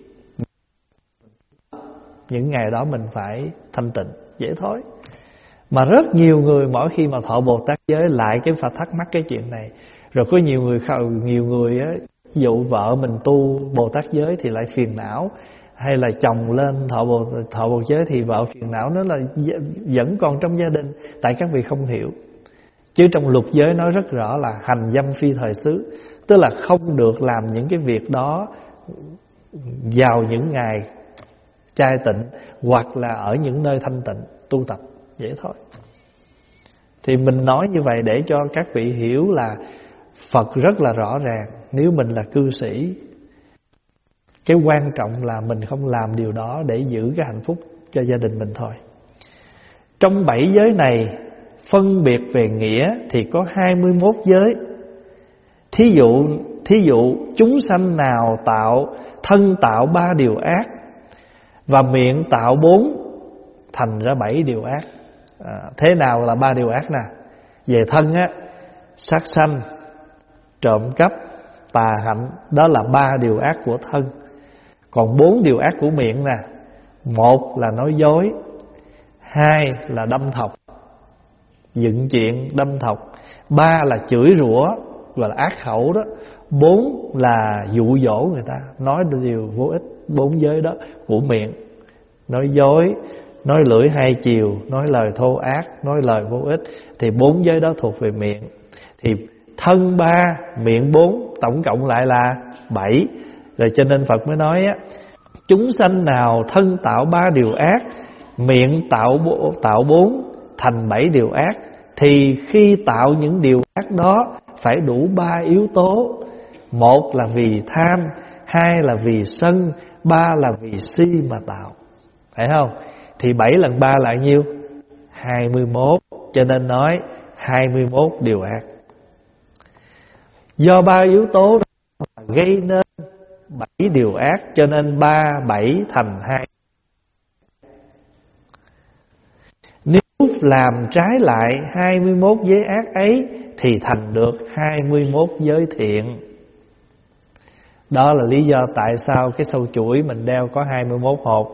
Những ngày đó mình phải thanh tịnh, dễ thôi. Mà rất nhiều người mỗi khi mà thọ Bồ Tát giới lại cái phải thắc mắc cái chuyện này. Rồi có nhiều người nhiều người á, ví dụ vợ mình tu Bồ Tát giới thì lại phiền não, hay là chồng lên thọ Bồ thọ Bồ giới thì vợ phiền não, nó là vẫn còn trong gia đình. Tại các vị không hiểu, chứ trong luật giới nói rất rõ là hành dâm phi thời xứ, tức là không được làm những cái việc đó vào những ngày trai tịnh, hoặc là ở những nơi thanh tịnh tu tập, vậy thôi. Thì mình nói như vậy để cho các vị hiểu là Phật rất là rõ ràng. Nếu mình là cư sĩ, cái quan trọng là mình không làm điều đó để giữ cái hạnh phúc cho gia đình mình thôi. Trong bảy giới này, phân biệt về nghĩa thì có hai mươi mốt giới. Thí dụ Thí dụ chúng sanh nào tạo thân tạo ba điều ác, và miệng tạo bốn, thành ra bảy điều ác. à, Thế nào là ba điều ác nè? Về thân á, sát sanh, trộm cắp, tà hạnh, đó là ba điều ác của thân. Còn bốn điều ác của miệng nè: một là nói dối, hai là đâm thọc, dựng chuyện đâm thọc, ba là chửi rủa, gọi là ác khẩu đó, bốn là dụ dỗ người ta, nói điều vô ích. Bốn giới đó của miệng: nói dối, nói lưỡi hai chiều, nói lời thô ác, nói lời vô ích. Thì bốn giới đó thuộc về miệng. Thì thân ba, miệng bốn, tổng cộng lại là bảy. Rồi cho nên Phật mới nói á, chúng sanh nào thân tạo ba điều ác, miệng tạo tạo bốn, thành bảy điều ác, thì khi tạo những điều ác đó phải đủ ba yếu tố. Một là vì tham, hai là vì sân, ba là vì si mà tạo. Phải không? Thì bảy lần ba là nhiêu? hai mươi mốt. Cho nên nói hai mươi mốt điều ác. Do ba yếu tố đó gây nên bảy điều ác, cho nên ba bảy thành hai. Nếu làm trái lại hai mươi mốt giới ác ấy thì thành được hai mươi mốt giới thiện. Đó là lý do tại sao cái sâu chuỗi mình đeo có hai mươi mốt hột.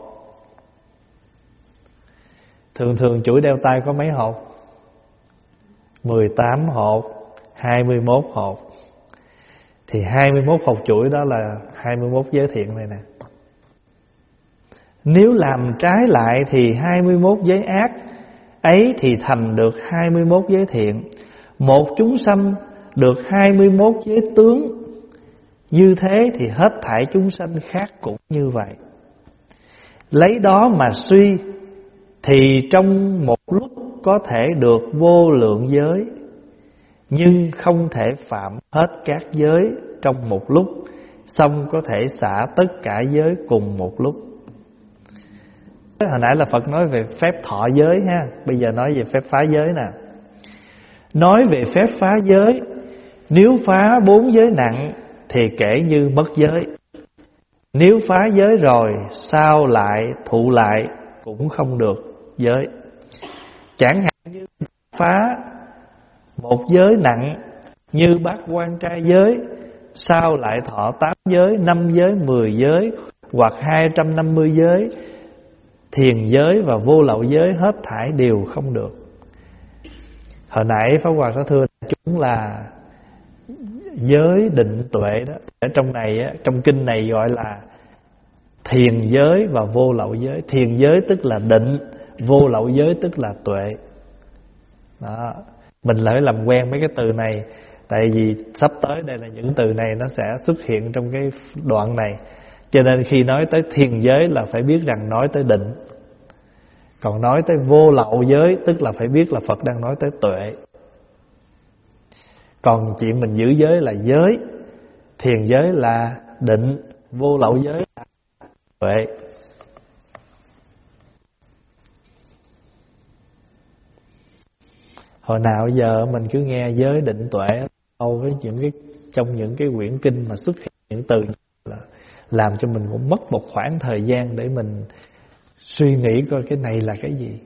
Thường thường chuỗi đeo tay có mấy hột? mười tám hột, hai mươi mốt hột. Thì hai mươi mốt hột chuỗi đó là hai mươi mốt giới thiện này nè. Nếu làm trái lại thì hai mươi mốt giới ác ấy thì thành được hai mươi mốt giới thiện. Một chúng sanh được hai mươi mốt giới tướng, như thế thì hết thảy chúng sanh khác cũng như vậy. Lấy đó mà suy thì trong một lúc có thể được vô lượng giới, nhưng không thể phạm hết các giới trong một lúc, xong có thể xả tất cả giới cùng một lúc. Hồi nãy là Phật nói về phép thọ giới ha, bây giờ nói về phép phá giới nè. Nói về phép phá giới, nếu phá bốn giới nặng thì kể như mất giới. Nếu phá giới rồi sao lại thụ lại cũng không được giới. Chẳng hạn như phá một giới nặng như bát quan trai giới, sao lại thọ tám giới, năm giới, mười giới hoặc hai trăm năm mươi giới. Thiền giới và vô lậu giới hết thảy đều không được. Hồi nãy Pháp Hòa có thưa chúng là giới định tuệ đó. Ở trong này, trong kinh này gọi là thiền giới và vô lậu giới. Thiền giới tức là định, vô lậu giới tức là tuệ. Đó. Mình lỡ làm quen mấy cái từ này, tại vì sắp tới đây là những từ này nó sẽ xuất hiện trong cái đoạn này. Cho nên khi nói tới thiền giới là phải biết rằng nói tới định. Còn nói tới vô lậu giới tức là phải biết là Phật đang nói tới tuệ. Còn chuyện mình giữ giới là giới, thiền giới là định, vô lậu giới là tuệ. Hồi nào giờ mình cứ nghe giới định tuệ đâu với những cái trong những cái quyển kinh mà xuất hiện những từ là làm cho mình cũng mất một khoảng thời gian để mình suy nghĩ coi cái này là cái gì.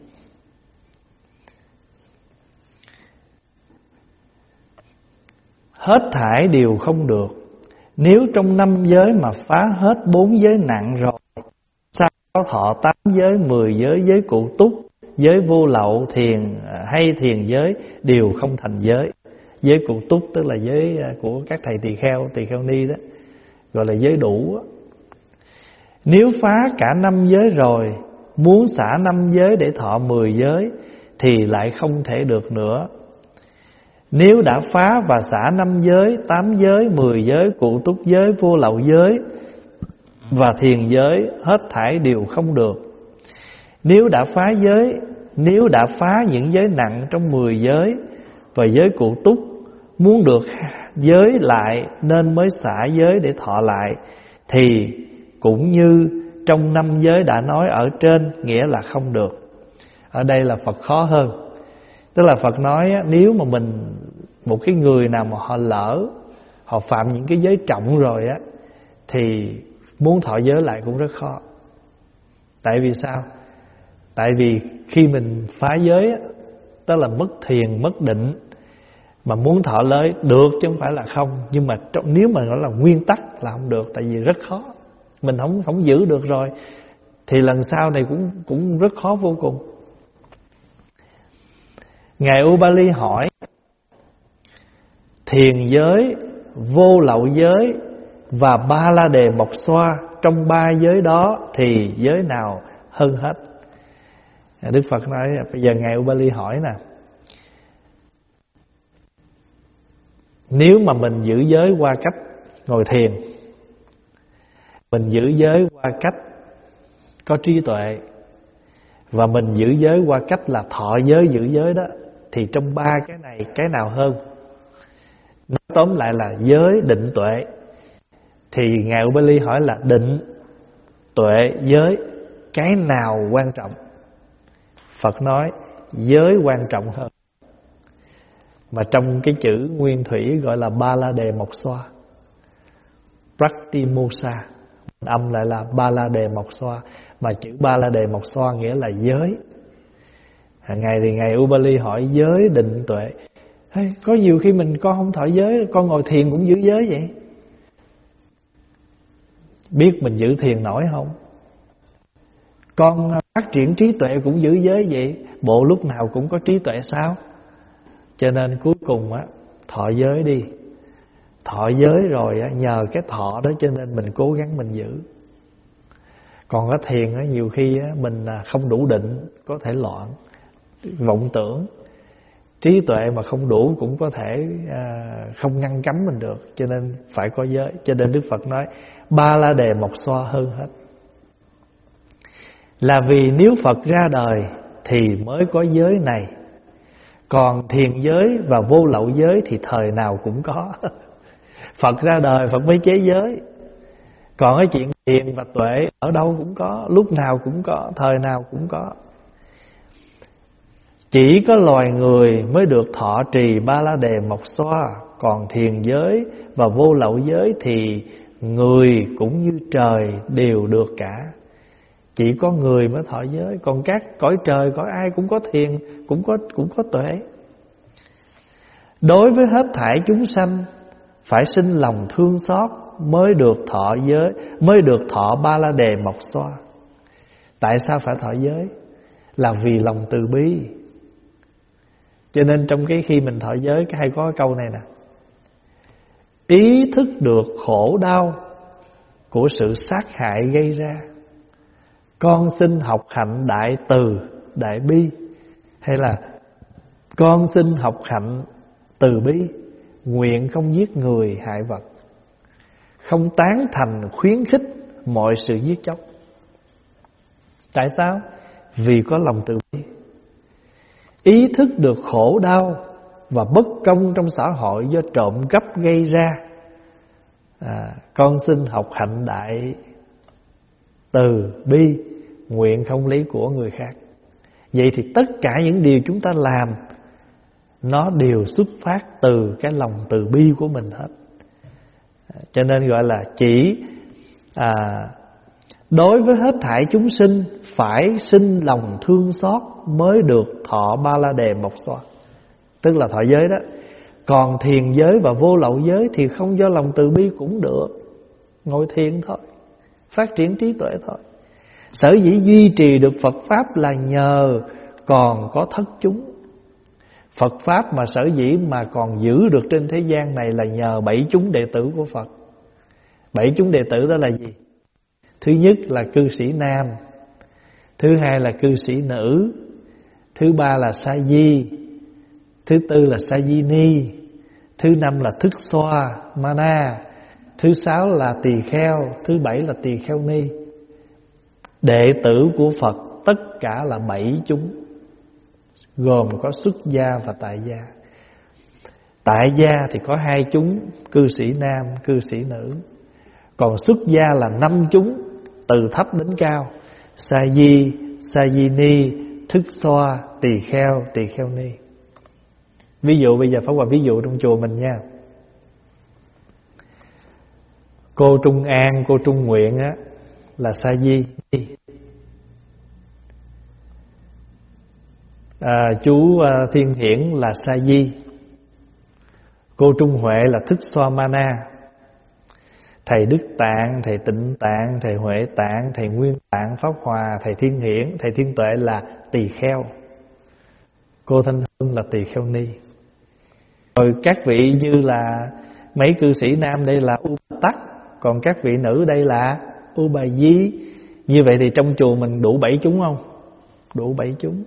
Hết thảy đều không được. Nếu trong năm giới mà phá hết bốn giới nặng rồi, sao có thọ tám giới, mười giới, giới cụ túc, giới vô lậu, thiền hay thiền giới đều không thành giới. Giới cụ túc tức là giới của các thầy tỳ kheo, tỳ kheo ni đó, gọi là giới đủ. Nếu phá cả năm giới rồi, muốn xả năm giới để thọ mười giới thì lại không thể được nữa. Nếu đã phá và xả năm giới, tám giới, mười giới, cụ túc giới, vô lậu giới và thiền giới hết thảy đều không được. Nếu đã phá giới, nếu đã phá những giới nặng trong mười giới và giới cụ túc, muốn được giới lại nên mới xả giới để thọ lại, thì cũng như trong năm giới đã nói ở trên, nghĩa là không được. Ở đây là Phật khó hơn. Tức là Phật nói nếu mà mình, một cái người nào mà họ lỡ, họ phạm những cái giới trọng rồi á, thì muốn thọ giới lại cũng rất khó. Tại vì sao? Tại vì khi mình phá giới á, tức là mất thiền, mất định, mà muốn thọ giới được chứ không phải là không. Nhưng mà nếu mà nói là nguyên tắc là không được, tại vì rất khó. Mình không không giữ được rồi thì lần sau này cũng cũng rất khó vô cùng. Ngài Ubali hỏi: thiền giới, vô lậu giới và ba la đề mộc xoa, trong ba giới đó thì giới nào hơn hết? Đức Phật nói bây giờ Ngài Ubali hỏi nè, nếu mà mình giữ giới qua cách ngồi thiền, mình giữ giới qua cách có trí tuệ, và mình giữ giới qua cách là thọ giới giữ giới đó, thì trong ba cái này cái nào hơn? Nói tóm lại là giới, định, tuệ. Thì Ngài Ubali hỏi là định, tuệ, giới, cái nào quan trọng? Phật nói giới quan trọng hơn. Mà trong cái chữ nguyên thủy gọi là ba la đề mộc xoa, Praktimosa, âm lại là ba la đề mộc xoa. Mà chữ ba la đề mộc xoa nghĩa là giới. Ngày thì Ngài Ubali hỏi giới, định, tuệ. Hey, có nhiều khi mình con không thọ giới, con ngồi thiền cũng giữ giới vậy. Biết mình giữ thiền nổi không? Con phát triển trí tuệ cũng giữ giới vậy. Bộ lúc nào cũng có trí tuệ sao? Cho nên cuối cùng á, thọ giới đi. thọ giới rồi á, nhờ cái thọ đó cho nên mình cố gắng mình giữ. Còn ở thiền á, nhiều khi á, mình không đủ định, có thể loạn, vọng tưởng. Trí tuệ mà không đủ cũng có thể à, không ngăn cấm mình được. Cho nên phải có giới. Cho nên Đức Phật nói ba la đề mộc xoa hơn hết. Là vì nếu Phật ra đời thì mới có giới này. Còn thiền giới và vô lậu giới thì thời nào cũng có. Phật ra đời Phật mới chế giới. Còn cái chuyện thiền và tuệ ở đâu cũng có, lúc nào cũng có, thời nào cũng có. Chỉ có loài người mới được thọ trì ba la đề mộc xoa. Còn thiền giới và vô lậu giới thì người cũng như trời đều được cả. Chỉ có người mới thọ giới. Còn các cõi trời, cõi ai cũng có thiền, cũng có, cũng có tuệ. Đối với hết thảy chúng sanh phải sinh lòng thương xót mới được thọ giới, mới được thọ ba la đề mộc xoa. Tại sao phải thọ giới? Là vì lòng từ bi. Cho nên trong cái khi mình thọ giới, cái hay có cái câu này nè: ý thức được khổ đau của sự sát hại gây ra, con xin học hạnh đại từ đại bi. Hay là con xin học hạnh từ bi, nguyện không giết người hại vật, không tán thành khuyến khích mọi sự giết chóc. Tại sao? Vì có lòng từ bi. Ý thức được khổ đau và bất công trong xã hội do trộm cắp gây ra, à, con xin học hạnh đại từ bi, nguyện không lấy của người khác. Vậy thì tất cả những điều chúng ta làm nó đều xuất phát từ cái lòng từ bi của mình hết. Cho nên gọi là chỉ à, đối với hết thảy chúng sinh phải sinh lòng thương xót mới được thọ ba la đề mộc xoa. Tức là thọ giới đó. Còn thiền giới và vô lậu giới thì không do lòng từ bi cũng được. Ngồi thiền thôi, phát triển trí tuệ thôi. Sở dĩ duy trì được Phật Pháp là nhờ còn có thất chúng. Phật Pháp mà sở dĩ mà còn giữ được trên thế gian này là nhờ bảy chúng đệ tử của Phật. Bảy chúng đệ tử đó là gì? Thứ nhất là cư sĩ nam, thứ hai là cư sĩ nữ, thứ ba là sa di, thứ tư là sa di ni, thứ năm là thức xoa mana, thứ sáu là tỳ kheo, thứ bảy là tỳ kheo ni. Đệ tử của Phật tất cả là bảy chúng, gồm có xuất gia và tại gia. Tại gia thì có hai chúng, cư sĩ nam, cư sĩ nữ. Còn xuất gia là năm chúng, từ thấp đến cao: sa di, sa di ni, thức xoa, tỳ kheo, tỳ kheo ni. Ví dụ bây giờ Pháp Hòa ví dụ trong chùa mình nha. Cô Trung An, cô Trung Nguyện á là sa di. À, chú à, Thiên Hiển là sa di. Cô Trung Huệ là thức xoa mana. Thầy Đức Tạng, thầy Tịnh Tạng, thầy Huệ Tạng, thầy Nguyên Tạng, Pháp Hòa, thầy Thiên Hiển, thầy Thiên Tuệ là tỳ kheo. Cô Thanh Hương là tỳ kheo ni. Rồi các vị như là mấy cư sĩ nam đây là U Bà Tắc, còn các vị nữ đây là U Bà Di. Như vậy thì trong chùa mình đủ bảy chúng không? Đủ bảy chúng.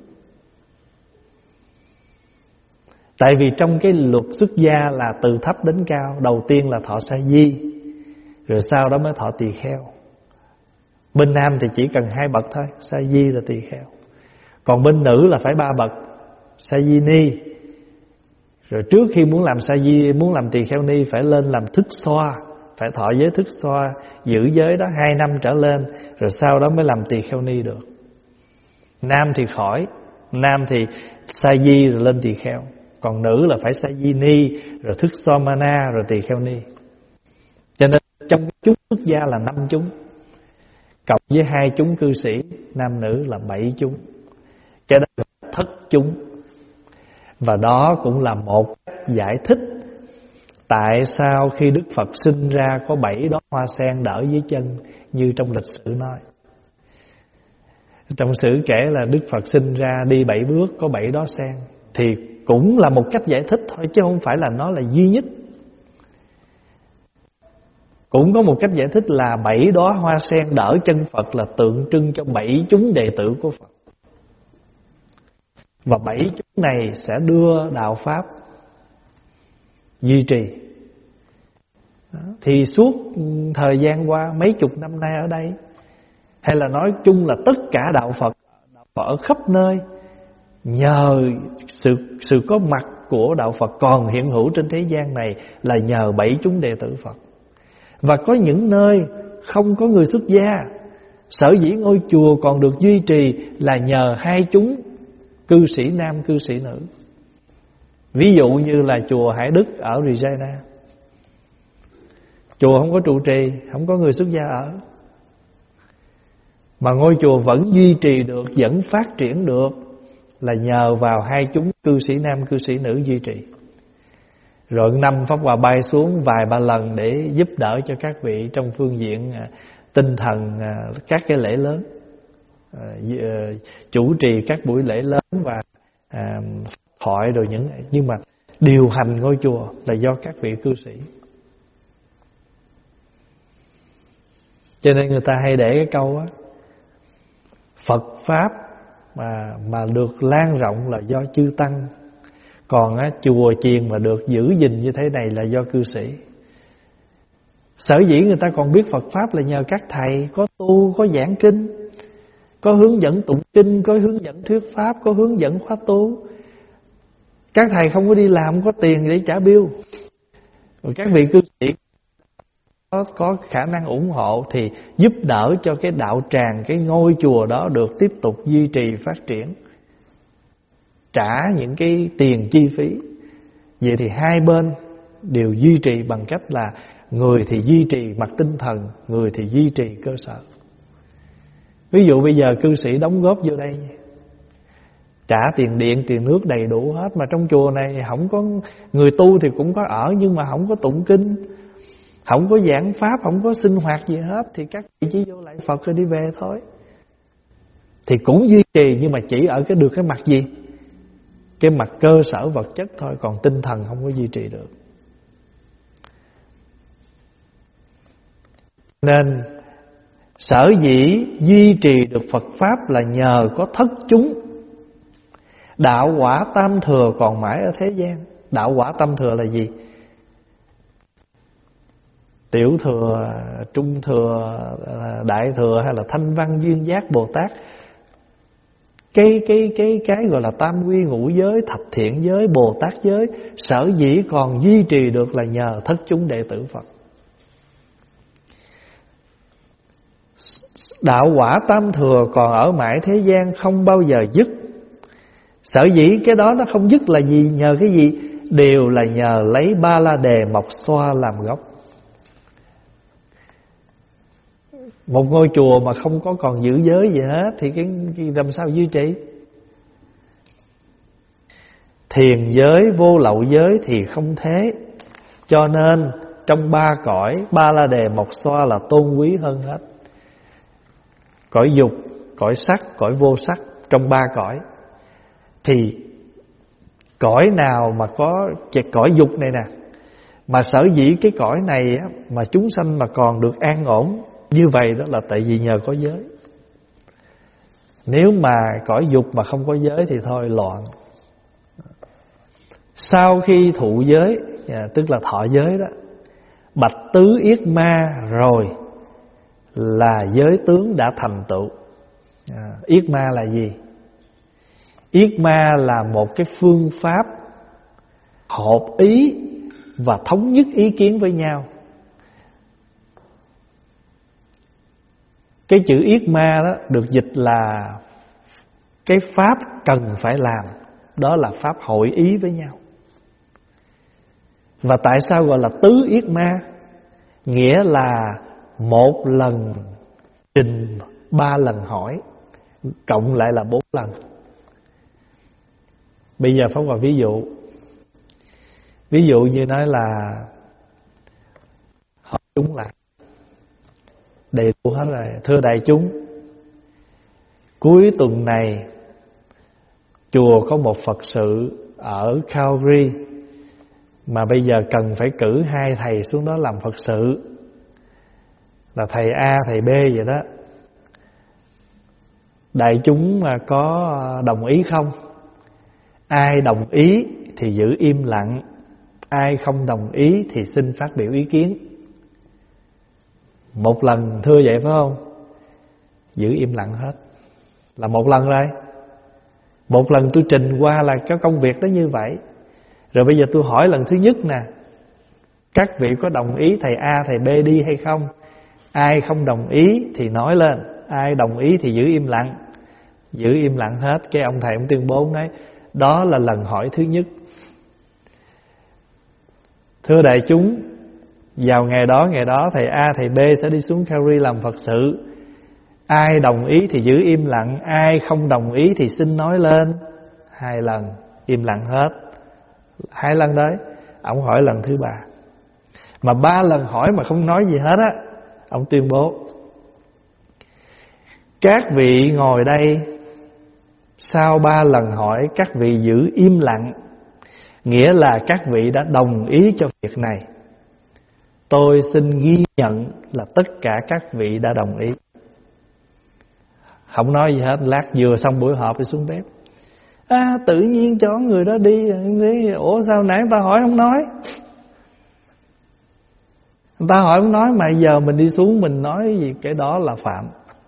Tại vì trong cái luật xuất gia là từ thấp đến cao. Đầu tiên là thọ sa di, rồi sau đó mới thọ tỳ kheo. Bên nam thì chỉ cần hai bậc thôi, sa di là tỳ kheo. Còn bên nữ là phải ba bậc, sa di ni. Rồi trước khi muốn làm sa di, muốn làm tỳ kheo ni phải lên làm thức xoa, phải thọ giới thức xoa, giữ giới đó hai năm trở lên, rồi sau đó mới làm tỳ kheo ni được. Nam thì khỏi, nam thì sa di rồi lên tỳ kheo. Còn nữ là phải sa di ni, rồi thức xoa mana, rồi tỳ kheo ni. Cho nên trong chúng xuất gia là năm chúng, cộng với hai chúng cư sĩ nam nữ là bảy chúng. Cho nên là thất chúng. Và đó cũng là một cách giải thích tại sao khi Đức Phật sinh ra có bảy đóa hoa sen đỡ dưới chân, như trong lịch sử nói. Trong sử kể là Đức Phật sinh ra đi bảy bước có bảy đóa sen, thì cũng là một cách giải thích thôi, chứ không phải là nó là duy nhất. Cũng có một cách giải thích là bảy đóa hoa sen đỡ chân Phật là tượng trưng cho bảy chúng đệ tử của Phật. Và bảy chúng này sẽ đưa đạo Pháp duy trì. Đó. Thì suốt thời gian qua mấy chục năm nay ở đây, hay là nói chung là tất cả đạo Phật, đạo Phật ở khắp nơi, nhờ sự, sự có mặt của đạo Phật còn hiện hữu trên thế gian này là nhờ bảy chúng đệ tử Phật. Và có những nơi không có người xuất gia, sở dĩ ngôi chùa còn được duy trì là nhờ hai chúng cư sĩ nam cư sĩ nữ. Ví dụ như là chùa Hải Đức ở Regina, chùa không có trụ trì, không có người xuất gia ở, mà ngôi chùa vẫn duy trì được, vẫn phát triển được là nhờ vào hai chúng cư sĩ nam cư sĩ nữ duy trì. Rồi năm Pháp Hòa bay xuống vài ba lần để giúp đỡ cho các vị trong phương diện tinh thần, các cái lễ lớn, chủ trì các buổi lễ lớn và à, thoại rồi những. Nhưng mà điều hành ngôi chùa là do các vị cư sĩ. Cho nên người ta hay để cái câu á, Phật Pháp mà, mà được lan rộng là do chư Tăng, còn á, chùa chiền mà được giữ gìn như thế này là do cư sĩ. Sở dĩ người ta còn biết Phật Pháp là nhờ các thầy có tu, có giảng kinh, có hướng dẫn tụng kinh, có hướng dẫn thuyết Pháp, có hướng dẫn khóa tu. Các thầy không có đi làm, không có tiền để trả bill. Rồi các vị cư sĩ có, có khả năng ủng hộ thì giúp đỡ cho cái đạo tràng, cái ngôi chùa đó được tiếp tục duy trì phát triển, trả những cái tiền chi phí. Vậy thì hai bên đều duy trì bằng cách là người thì duy trì mặt tinh thần, người thì duy trì cơ sở. Ví dụ bây giờ cư sĩ đóng góp vô đây, trả tiền điện, tiền nước đầy đủ hết, mà trong chùa này không có người tu thì cũng có ở, nhưng mà không có tụng kinh, không có giảng Pháp, không có sinh hoạt gì hết, thì các vị chỉ vô lại Phật rồi đi về thôi. Thì cũng duy trì, nhưng mà chỉ ở cái được cái mặt gì? Cái mặt cơ sở vật chất thôi, còn tinh thần không có duy trì được. Nên sở dĩ duy trì được Phật Pháp là nhờ có thất chúng. Đạo quả tam thừa còn mãi ở thế gian. Đạo quả tam thừa là gì? Tiểu thừa, trung thừa, đại thừa hay là thanh văn duyên giác Bồ Tát. Cái cái cái cái gọi là tam quy ngũ giới, thập thiện giới, Bồ Tát giới, sở dĩ còn duy trì được là nhờ thất chúng đệ tử Phật. Đạo quả tam thừa còn ở mãi thế gian, không bao giờ dứt. Sở dĩ cái đó nó không dứt là gì? Nhờ cái gì? Đều là nhờ lấy Ba La Đề Mộc Xoa làm gốc. Một ngôi chùa mà không có còn giữ giới gì hết thì cái, cái làm sao duy trì? Thiền giới, vô lậu giới thì không thế. Cho nên trong ba cõi, Ba La Đề Mộc Xoa là tôn quý hơn hết. Cõi dục, cõi sắc, cõi vô sắc, trong ba cõi thì cõi nào mà có cõi dục này nè, mà sở dĩ cái cõi này á, mà chúng sanh mà còn được an ổn như vậy đó là tại vì nhờ có giới. Nếu mà cõi dục mà không có giới thì thôi loạn. Sau khi thụ giới, tức là thọ giới đó, bạch tứ yết ma rồi là giới tướng đã thành tựu. à, Yết ma là gì? Yết ma là một cái phương pháp hợp ý và thống nhất ý kiến với nhau. Cái chữ yết ma đó được dịch là cái pháp cần phải làm. Đó là pháp hội ý với nhau. Và tại sao gọi là tứ yết ma? Nghĩa là một lần trình, ba lần hỏi, cộng lại là bốn lần. Bây giờ Pháp Hòa ví dụ. Ví dụ như nói là hỏi chúng lại đầy đủ hết rồi. Thưa đại chúng, cuối tuần này chùa có một Phật sự ở Calgary mà bây giờ cần phải cử hai thầy xuống đó làm Phật sự. là thầy A, thầy B vậy đó. Đại chúng mà có đồng ý không? Ai đồng ý thì giữ im lặng, ai không đồng ý thì xin phát biểu ý kiến. Một lần thưa vậy phải không? Giữ im lặng hết. Là một lần rồi. Một lần tôi trình qua là cái công việc đó như vậy. Rồi bây giờ tôi hỏi lần thứ nhất nè, các vị có đồng ý thầy A, thầy B đi hay không? Ai không đồng ý thì nói lên, ai đồng ý thì giữ im lặng. Giữ im lặng hết. Cái ông thầy ông tuyên bố nói, đó là lần hỏi thứ nhất. Thưa đại chúng, vào ngày đó, ngày đó thầy A, thầy B sẽ đi xuống Khao-ri làm Phật sự. Ai đồng ý thì giữ im lặng, ai không đồng ý thì xin nói lên. Hai lần im lặng hết. Hai lần đấy. Ông hỏi lần thứ ba. Mà ba lần hỏi mà không nói gì hết á, ông tuyên bố, các vị ngồi đây, sau ba lần hỏi các vị giữ im lặng, nghĩa là các vị đã đồng ý cho việc này. Tôi xin ghi nhận là tất cả các vị đã đồng ý. Không nói gì hết. Lát vừa xong buổi họp thì xuống bếp, à, tự nhiên cho người đó đi. Ủa sao nãy người ta hỏi không nói? Người ta hỏi không nói, mà giờ mình đi xuống mình nói gì, cái đó là phạm.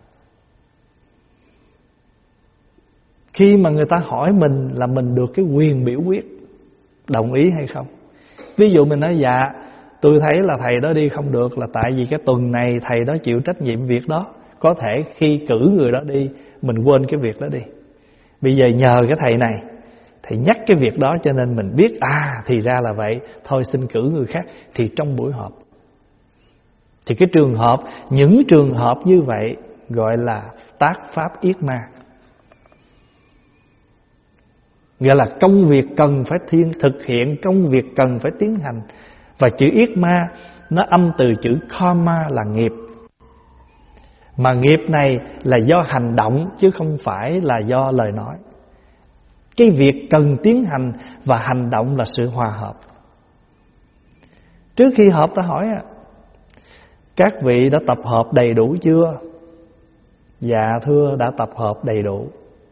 Khi mà người ta hỏi mình là mình được cái quyền biểu quyết đồng ý hay không. Ví dụ mình nói dạ, tôi thấy là thầy đó đi không được là tại vì cái tuần này thầy đó chịu trách nhiệm việc đó. Có thể khi cử người đó đi mình quên cái việc đó đi. Bây giờ nhờ cái thầy này, thầy nhắc cái việc đó cho nên mình biết, à thì ra là vậy, thôi xin cử người khác. Thì trong buổi họp, thì cái trường hợp, những trường hợp như vậy gọi là tác pháp yết ma. Nghĩa là công việc cần phải thiên thực hiện, công việc cần phải tiến hành. Và chữ yết ma nó âm từ chữ karma là nghiệp. Mà nghiệp này là do hành động chứ không phải là do lời nói. Cái việc cần tiến hành và hành động là sự hòa hợp. Trước khi họp ta hỏi, các vị đã tập hợp đầy đủ chưa? Dạ thưa, đã tập hợp đầy đủ.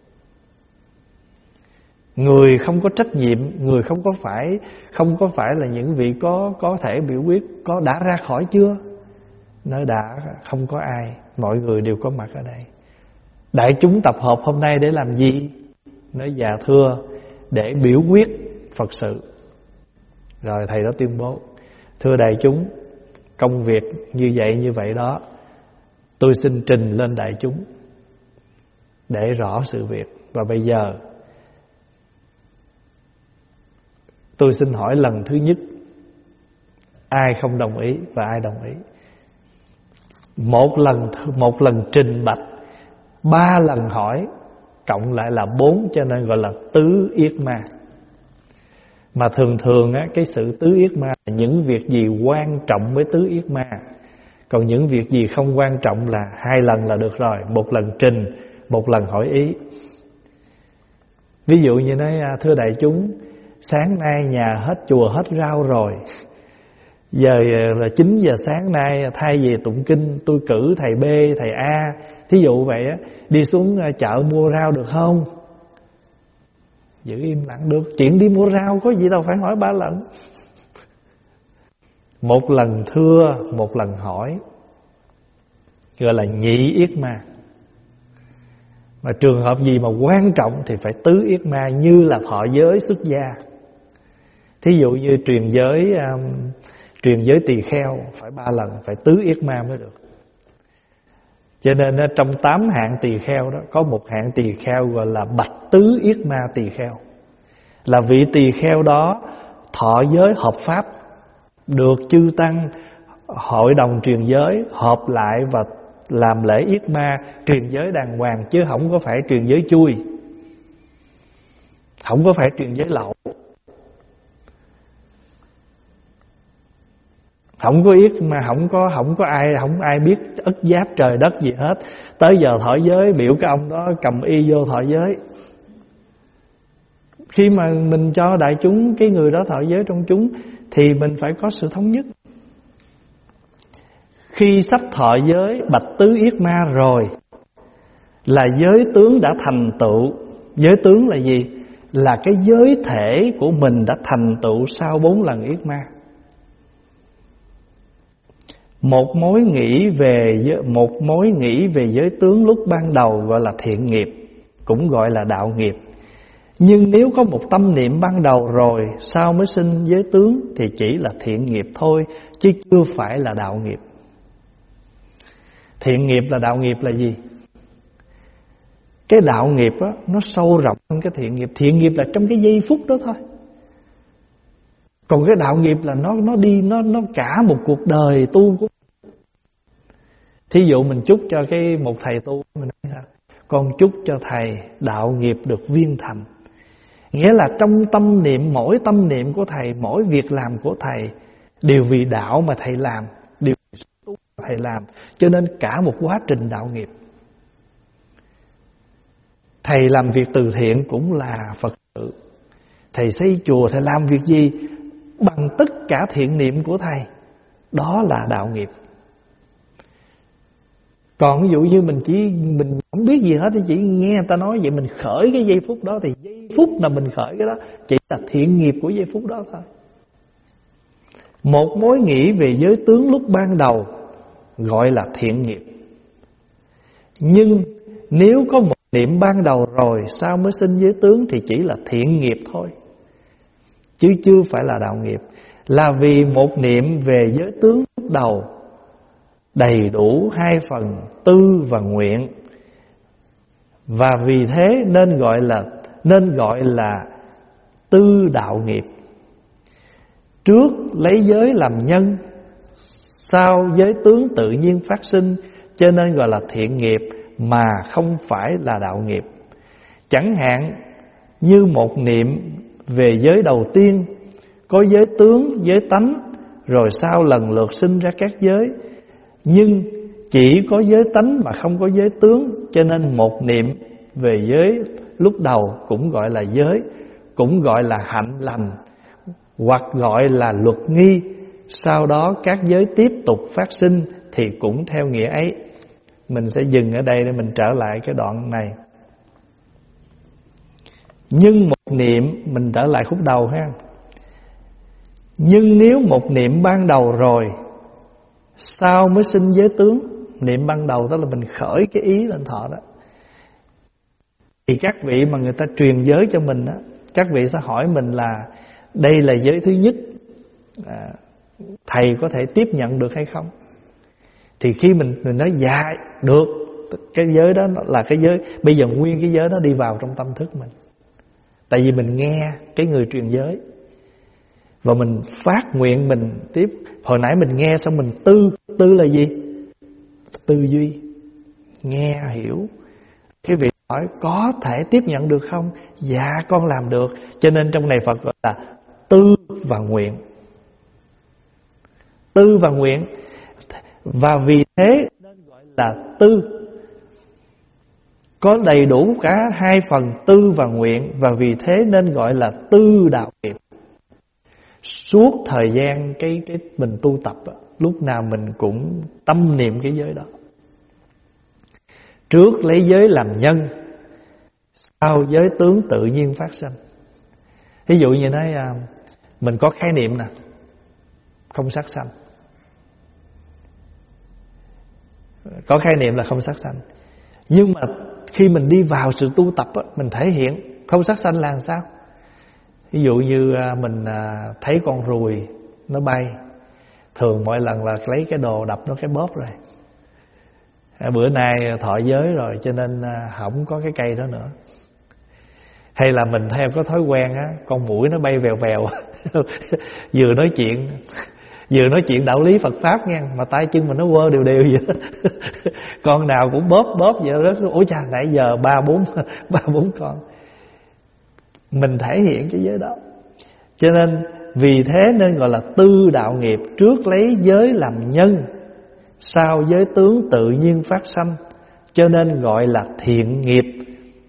Người không có trách nhiệm, người không có phải không có phải là những vị có có thể biểu quyết, có đã ra khỏi chưa? Nói đã, không có ai, mọi người đều có mặt ở đây. Đại chúng tập hợp hôm nay để làm gì? Nói dạ thưa, để biểu quyết Phật sự. Rồi thầy đó tuyên bố, thưa đại chúng, công việc như vậy như vậy đó, tôi xin trình lên đại chúng để rõ sự việc. Và bây giờ tôi xin hỏi lần thứ nhất, ai không đồng ý và ai đồng ý? Một lần một lần trình bạch, ba lần hỏi, cộng lại là bốn, cho nên gọi là tứ yết ma. Mà thường thường á, cái sự tứ yết ma là những việc gì quan trọng với tứ yết ma. Còn những việc gì không quan trọng là hai lần là được rồi. Một lần trình, một lần hỏi ý. Ví dụ như nói, thưa đại chúng, sáng nay nhà hết chùa hết rau rồi, giờ là chín giờ sáng nay thay vì tụng kinh, tôi cử thầy B, thầy A, thí dụ vậy á, đi xuống chợ mua rau được không? Giữ im lặng được. Chuyện đi mua rau có gì đâu phải hỏi ba lần. Một lần thưa, một lần hỏi, gọi là nhị yết ma. Mà trường hợp gì mà quan trọng thì phải tứ yết ma, như là thọ giới xuất gia. Thí dụ như truyền giới um, truyền giới tỳ kheo phải ba lần, phải tứ yết ma mới được. Cho nên trong tám hạng tỳ kheo đó, có một hạng tỳ kheo gọi là bạch tứ yết ma tỳ kheo. Là vị tỳ kheo đó thọ giới hợp pháp, được chư tăng hội đồng truyền giới họp lại và làm lễ yết ma, truyền giới đàng hoàng, chứ không có phải truyền giới chui, không có phải truyền giới lậu, không có yết mà không có không có ai không ai biết ức giáp trời đất gì hết. Tới giờ thọ giới biểu cái ông đó cầm y vô thọ giới. Khi mà mình cho đại chúng, cái người đó thọ giới trong chúng, thì mình phải có sự thống nhất. Khi sắp thọ giới bạch tứ yết ma rồi là giới tướng đã thành tựu. Giới tướng là gì? Là cái giới thể của mình đã thành tựu sau bốn lần yết ma. Một mối nghĩ về một mối nghĩ về giới tướng lúc ban đầu gọi là thiện nghiệp, cũng gọi là đạo nghiệp. Nhưng nếu có một tâm niệm ban đầu rồi sau mới sinh giới tướng thì chỉ là thiện nghiệp thôi, chứ chưa phải là đạo nghiệp. Thiện nghiệp là đạo nghiệp là gì? Cái đạo nghiệp đó, nó sâu rộng hơn cái thiện nghiệp. Thiện nghiệp là trong cái giây phút đó thôi. Còn cái đạo nghiệp là nó nó đi nó nó cả một cuộc đời tu của. Thí dụ mình chúc cho cái một thầy tu, mình nói là con chúc cho thầy đạo nghiệp được viên thành. Nghĩa là trong tâm niệm, mỗi tâm niệm của thầy, mỗi việc làm của thầy đều vì đạo mà thầy làm, đều vì tu mà thầy làm, cho nên cả một quá trình đạo nghiệp. Thầy làm việc từ thiện cũng là Phật sự. Thầy xây chùa, thầy làm việc gì bằng tất cả thiện niệm của thầy, đó là đạo nghiệp. Còn ví dụ như mình chỉ mình không biết gì hết, thì chỉ nghe người ta nói vậy, mình khởi cái giây phút đó, thì giây phút là mình khởi cái đó chỉ là thiện nghiệp của giây phút đó thôi. Một mối nghĩ về giới tướng lúc ban đầu gọi là thiện nghiệp. Nhưng nếu có một niệm ban đầu rồi sau mới sinh giới tướng thì chỉ là thiện nghiệp thôi, chứ chưa phải là đạo nghiệp. Là vì một niệm về giới tướng lúc đầu đầy đủ hai phần tư và nguyện, và vì thế nên gọi là nên gọi là tư đạo nghiệp. Trước lấy giới làm nhân, sau giới tướng tự nhiên phát sinh, cho nên gọi là thiện nghiệp mà không phải là đạo nghiệp. Chẳng hạn như một niệm về giới đầu tiên có giới tướng, giới tánh, rồi sau lần lượt sinh ra các giới, nhưng chỉ có giới tánh mà không có giới tướng, cho nên một niệm về giới lúc đầu cũng gọi là giới, cũng gọi là hạnh lành, hoặc gọi là luật nghi. Sau đó các giới tiếp tục phát sinh thì cũng theo nghĩa ấy. Mình sẽ dừng ở đây để mình trở lại cái đoạn này. Nhưng một niệm, mình trở lại khúc đầu ha. Nhưng nếu một niệm ban đầu rồi sau mới sinh giới tướng, niệm ban đầu đó là mình khởi cái ý lên thọ đó, thì các vị mà người ta truyền giới cho mình đó, các vị sẽ hỏi mình là đây là giới thứ nhất, à, thầy có thể tiếp nhận được hay không? Thì khi mình mình nói dạ được, cái giới đó là cái giới, bây giờ nguyên cái giới đó đi vào trong tâm thức mình. Tại vì mình nghe cái người truyền giới và mình phát nguyện mình tiếp. Hồi nãy mình nghe xong mình tư, tư là gì? Tư duy, nghe hiểu. Cái vị hỏi có thể tiếp nhận được không? Dạ con làm được. Cho nên trong này Phật gọi là tư và nguyện. Tư và nguyện. Và vì thế nên gọi là tư, có đầy đủ cả hai phần tư và nguyện, và vì thế nên gọi là tư đạo nghiệp. Suốt thời gian cái cái mình tu tập đó, lúc nào mình cũng tâm niệm cái giới đó. Trước lấy giới làm nhân, sau giới tướng tự nhiên phát sinh. Ví dụ như nói mình có khái niệm nè, không sát sanh. Có khái niệm là không sát sanh. Nhưng mà khi mình đi vào sự tu tập đó, mình thể hiện không sát sanh là làm sao? Ví dụ như mình thấy con ruồi nó bay, thường mỗi lần là lấy cái đồ đập nó cái bóp rồi. Bữa nay thọ giới rồi cho nên không có cái cây đó nữa. Hay là mình theo có thói quen á, con muỗi nó bay vèo vèo vừa nói chuyện vừa nói chuyện đạo lý Phật pháp nha, mà tay chân mình nó quơ đều đều vậy. Con nào cũng bóp bóp vậy đó. Ủa chà, nãy giờ ba bốn ba bốn con. Mình thể hiện cái giới đó. Cho nên vì thế nên gọi là tư đạo nghiệp. Trước lấy giới làm nhân, sau giới tướng tự nhiên phát sanh, cho nên gọi là thiện nghiệp.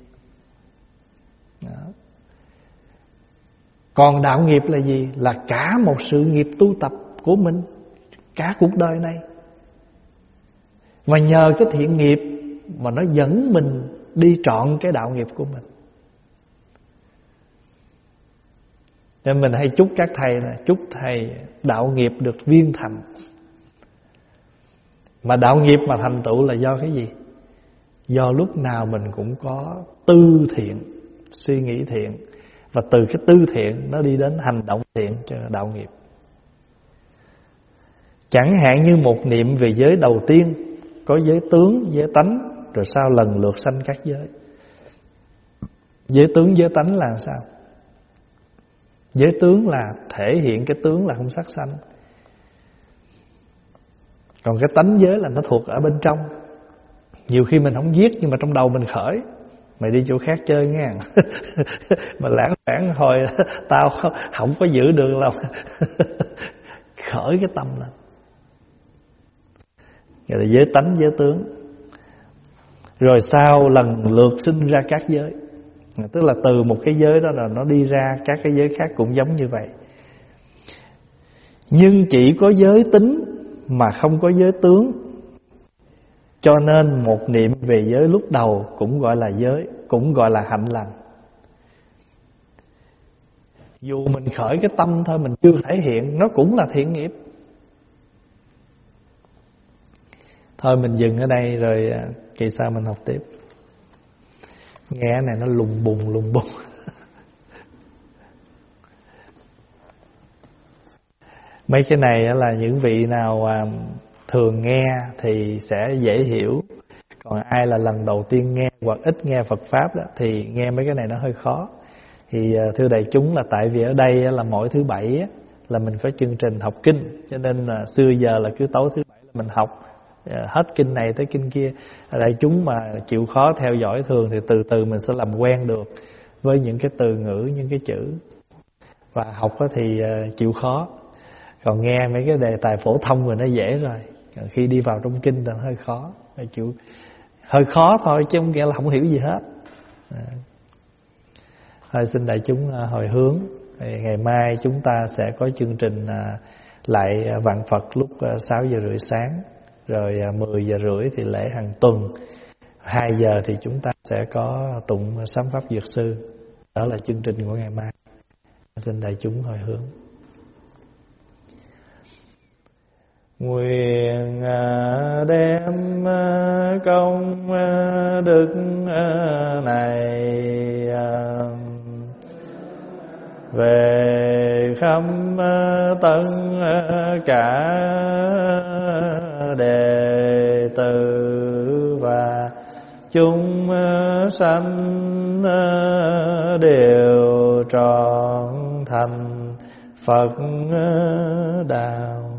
Đó. Còn đạo nghiệp là gì? Là cả một sự nghiệp tu tập của mình, cả cuộc đời này. Mà nhờ cái thiện nghiệp mà nó dẫn mình đi trọn cái đạo nghiệp của mình. Nên mình hay chúc các thầy là chúc thầy đạo nghiệp được viên thành. Mà đạo nghiệp mà thành tựu là do cái gì? Do lúc nào mình cũng có tư thiện, suy nghĩ thiện, và từ cái tư thiện nó đi đến hành động thiện cho đạo nghiệp. Chẳng hạn như một niệm về giới đầu tiên, có giới tướng, giới tánh, rồi sau lần lượt sanh các giới. Giới tướng, giới tánh là sao? Giới tướng là thể hiện cái tướng là không sát sanh. Còn cái tánh giới là nó thuộc ở bên trong. Nhiều khi mình không giết nhưng mà trong đầu mình khởi: mày đi chỗ khác chơi nghe. Mà lãng phản hồi tao không có giữ được lòng. Khởi cái tâm lên. Gọi là giới tánh, giới tướng. Rồi sau lần lượt sinh ra các giới. Tức là từ một cái giới đó là nó đi ra các cái giới khác cũng giống như vậy. Nhưng chỉ có giới tính mà không có giới tướng, cho nên một niệm về giới lúc đầu cũng gọi là giới, cũng gọi là hạnh lành. Dù mình khởi cái tâm thôi, mình chưa thể hiện, nó cũng là thiện nghiệp. Thôi mình dừng ở đây rồi kỳ sau mình học tiếp. Nghe cái này nó lùng bùng lùng bùng. Mấy cái này là những vị nào thường nghe thì sẽ dễ hiểu. Còn ai là lần đầu tiên nghe hoặc ít nghe Phật Pháp đó, thì nghe mấy cái này nó hơi khó. Thì thưa đại chúng là tại vì ở đây là mỗi thứ bảy là mình có chương trình học kinh, cho nên là xưa giờ là cứ tối thứ bảy là mình học hết kinh này tới kinh kia. Đại chúng mà chịu khó theo dõi thường thì từ từ mình sẽ làm quen được với những cái từ ngữ, những cái chữ. Và học thì chịu khó. Còn nghe mấy cái đề tài phổ thông rồi nó dễ rồi. Còn khi đi vào trong kinh thì hơi khó. Chịu hơi khó thôi chứ không nghĩa là không hiểu gì hết. Thôi xin đại chúng hồi hướng. Ngày mai chúng ta sẽ có chương trình lại vạn Phật lúc sáu giờ rưỡi sáng. Rồi mười giờ rưỡi thì lễ hàng tuần. hai giờ thì chúng ta sẽ có tụng sám pháp dược sư. Đó là chương trình của ngày mai. Xin đại chúng hồi hướng. Nguyện đem công đức này về khắp tất cả đệ tử và chúng sanh đều trọn thành Phật đạo.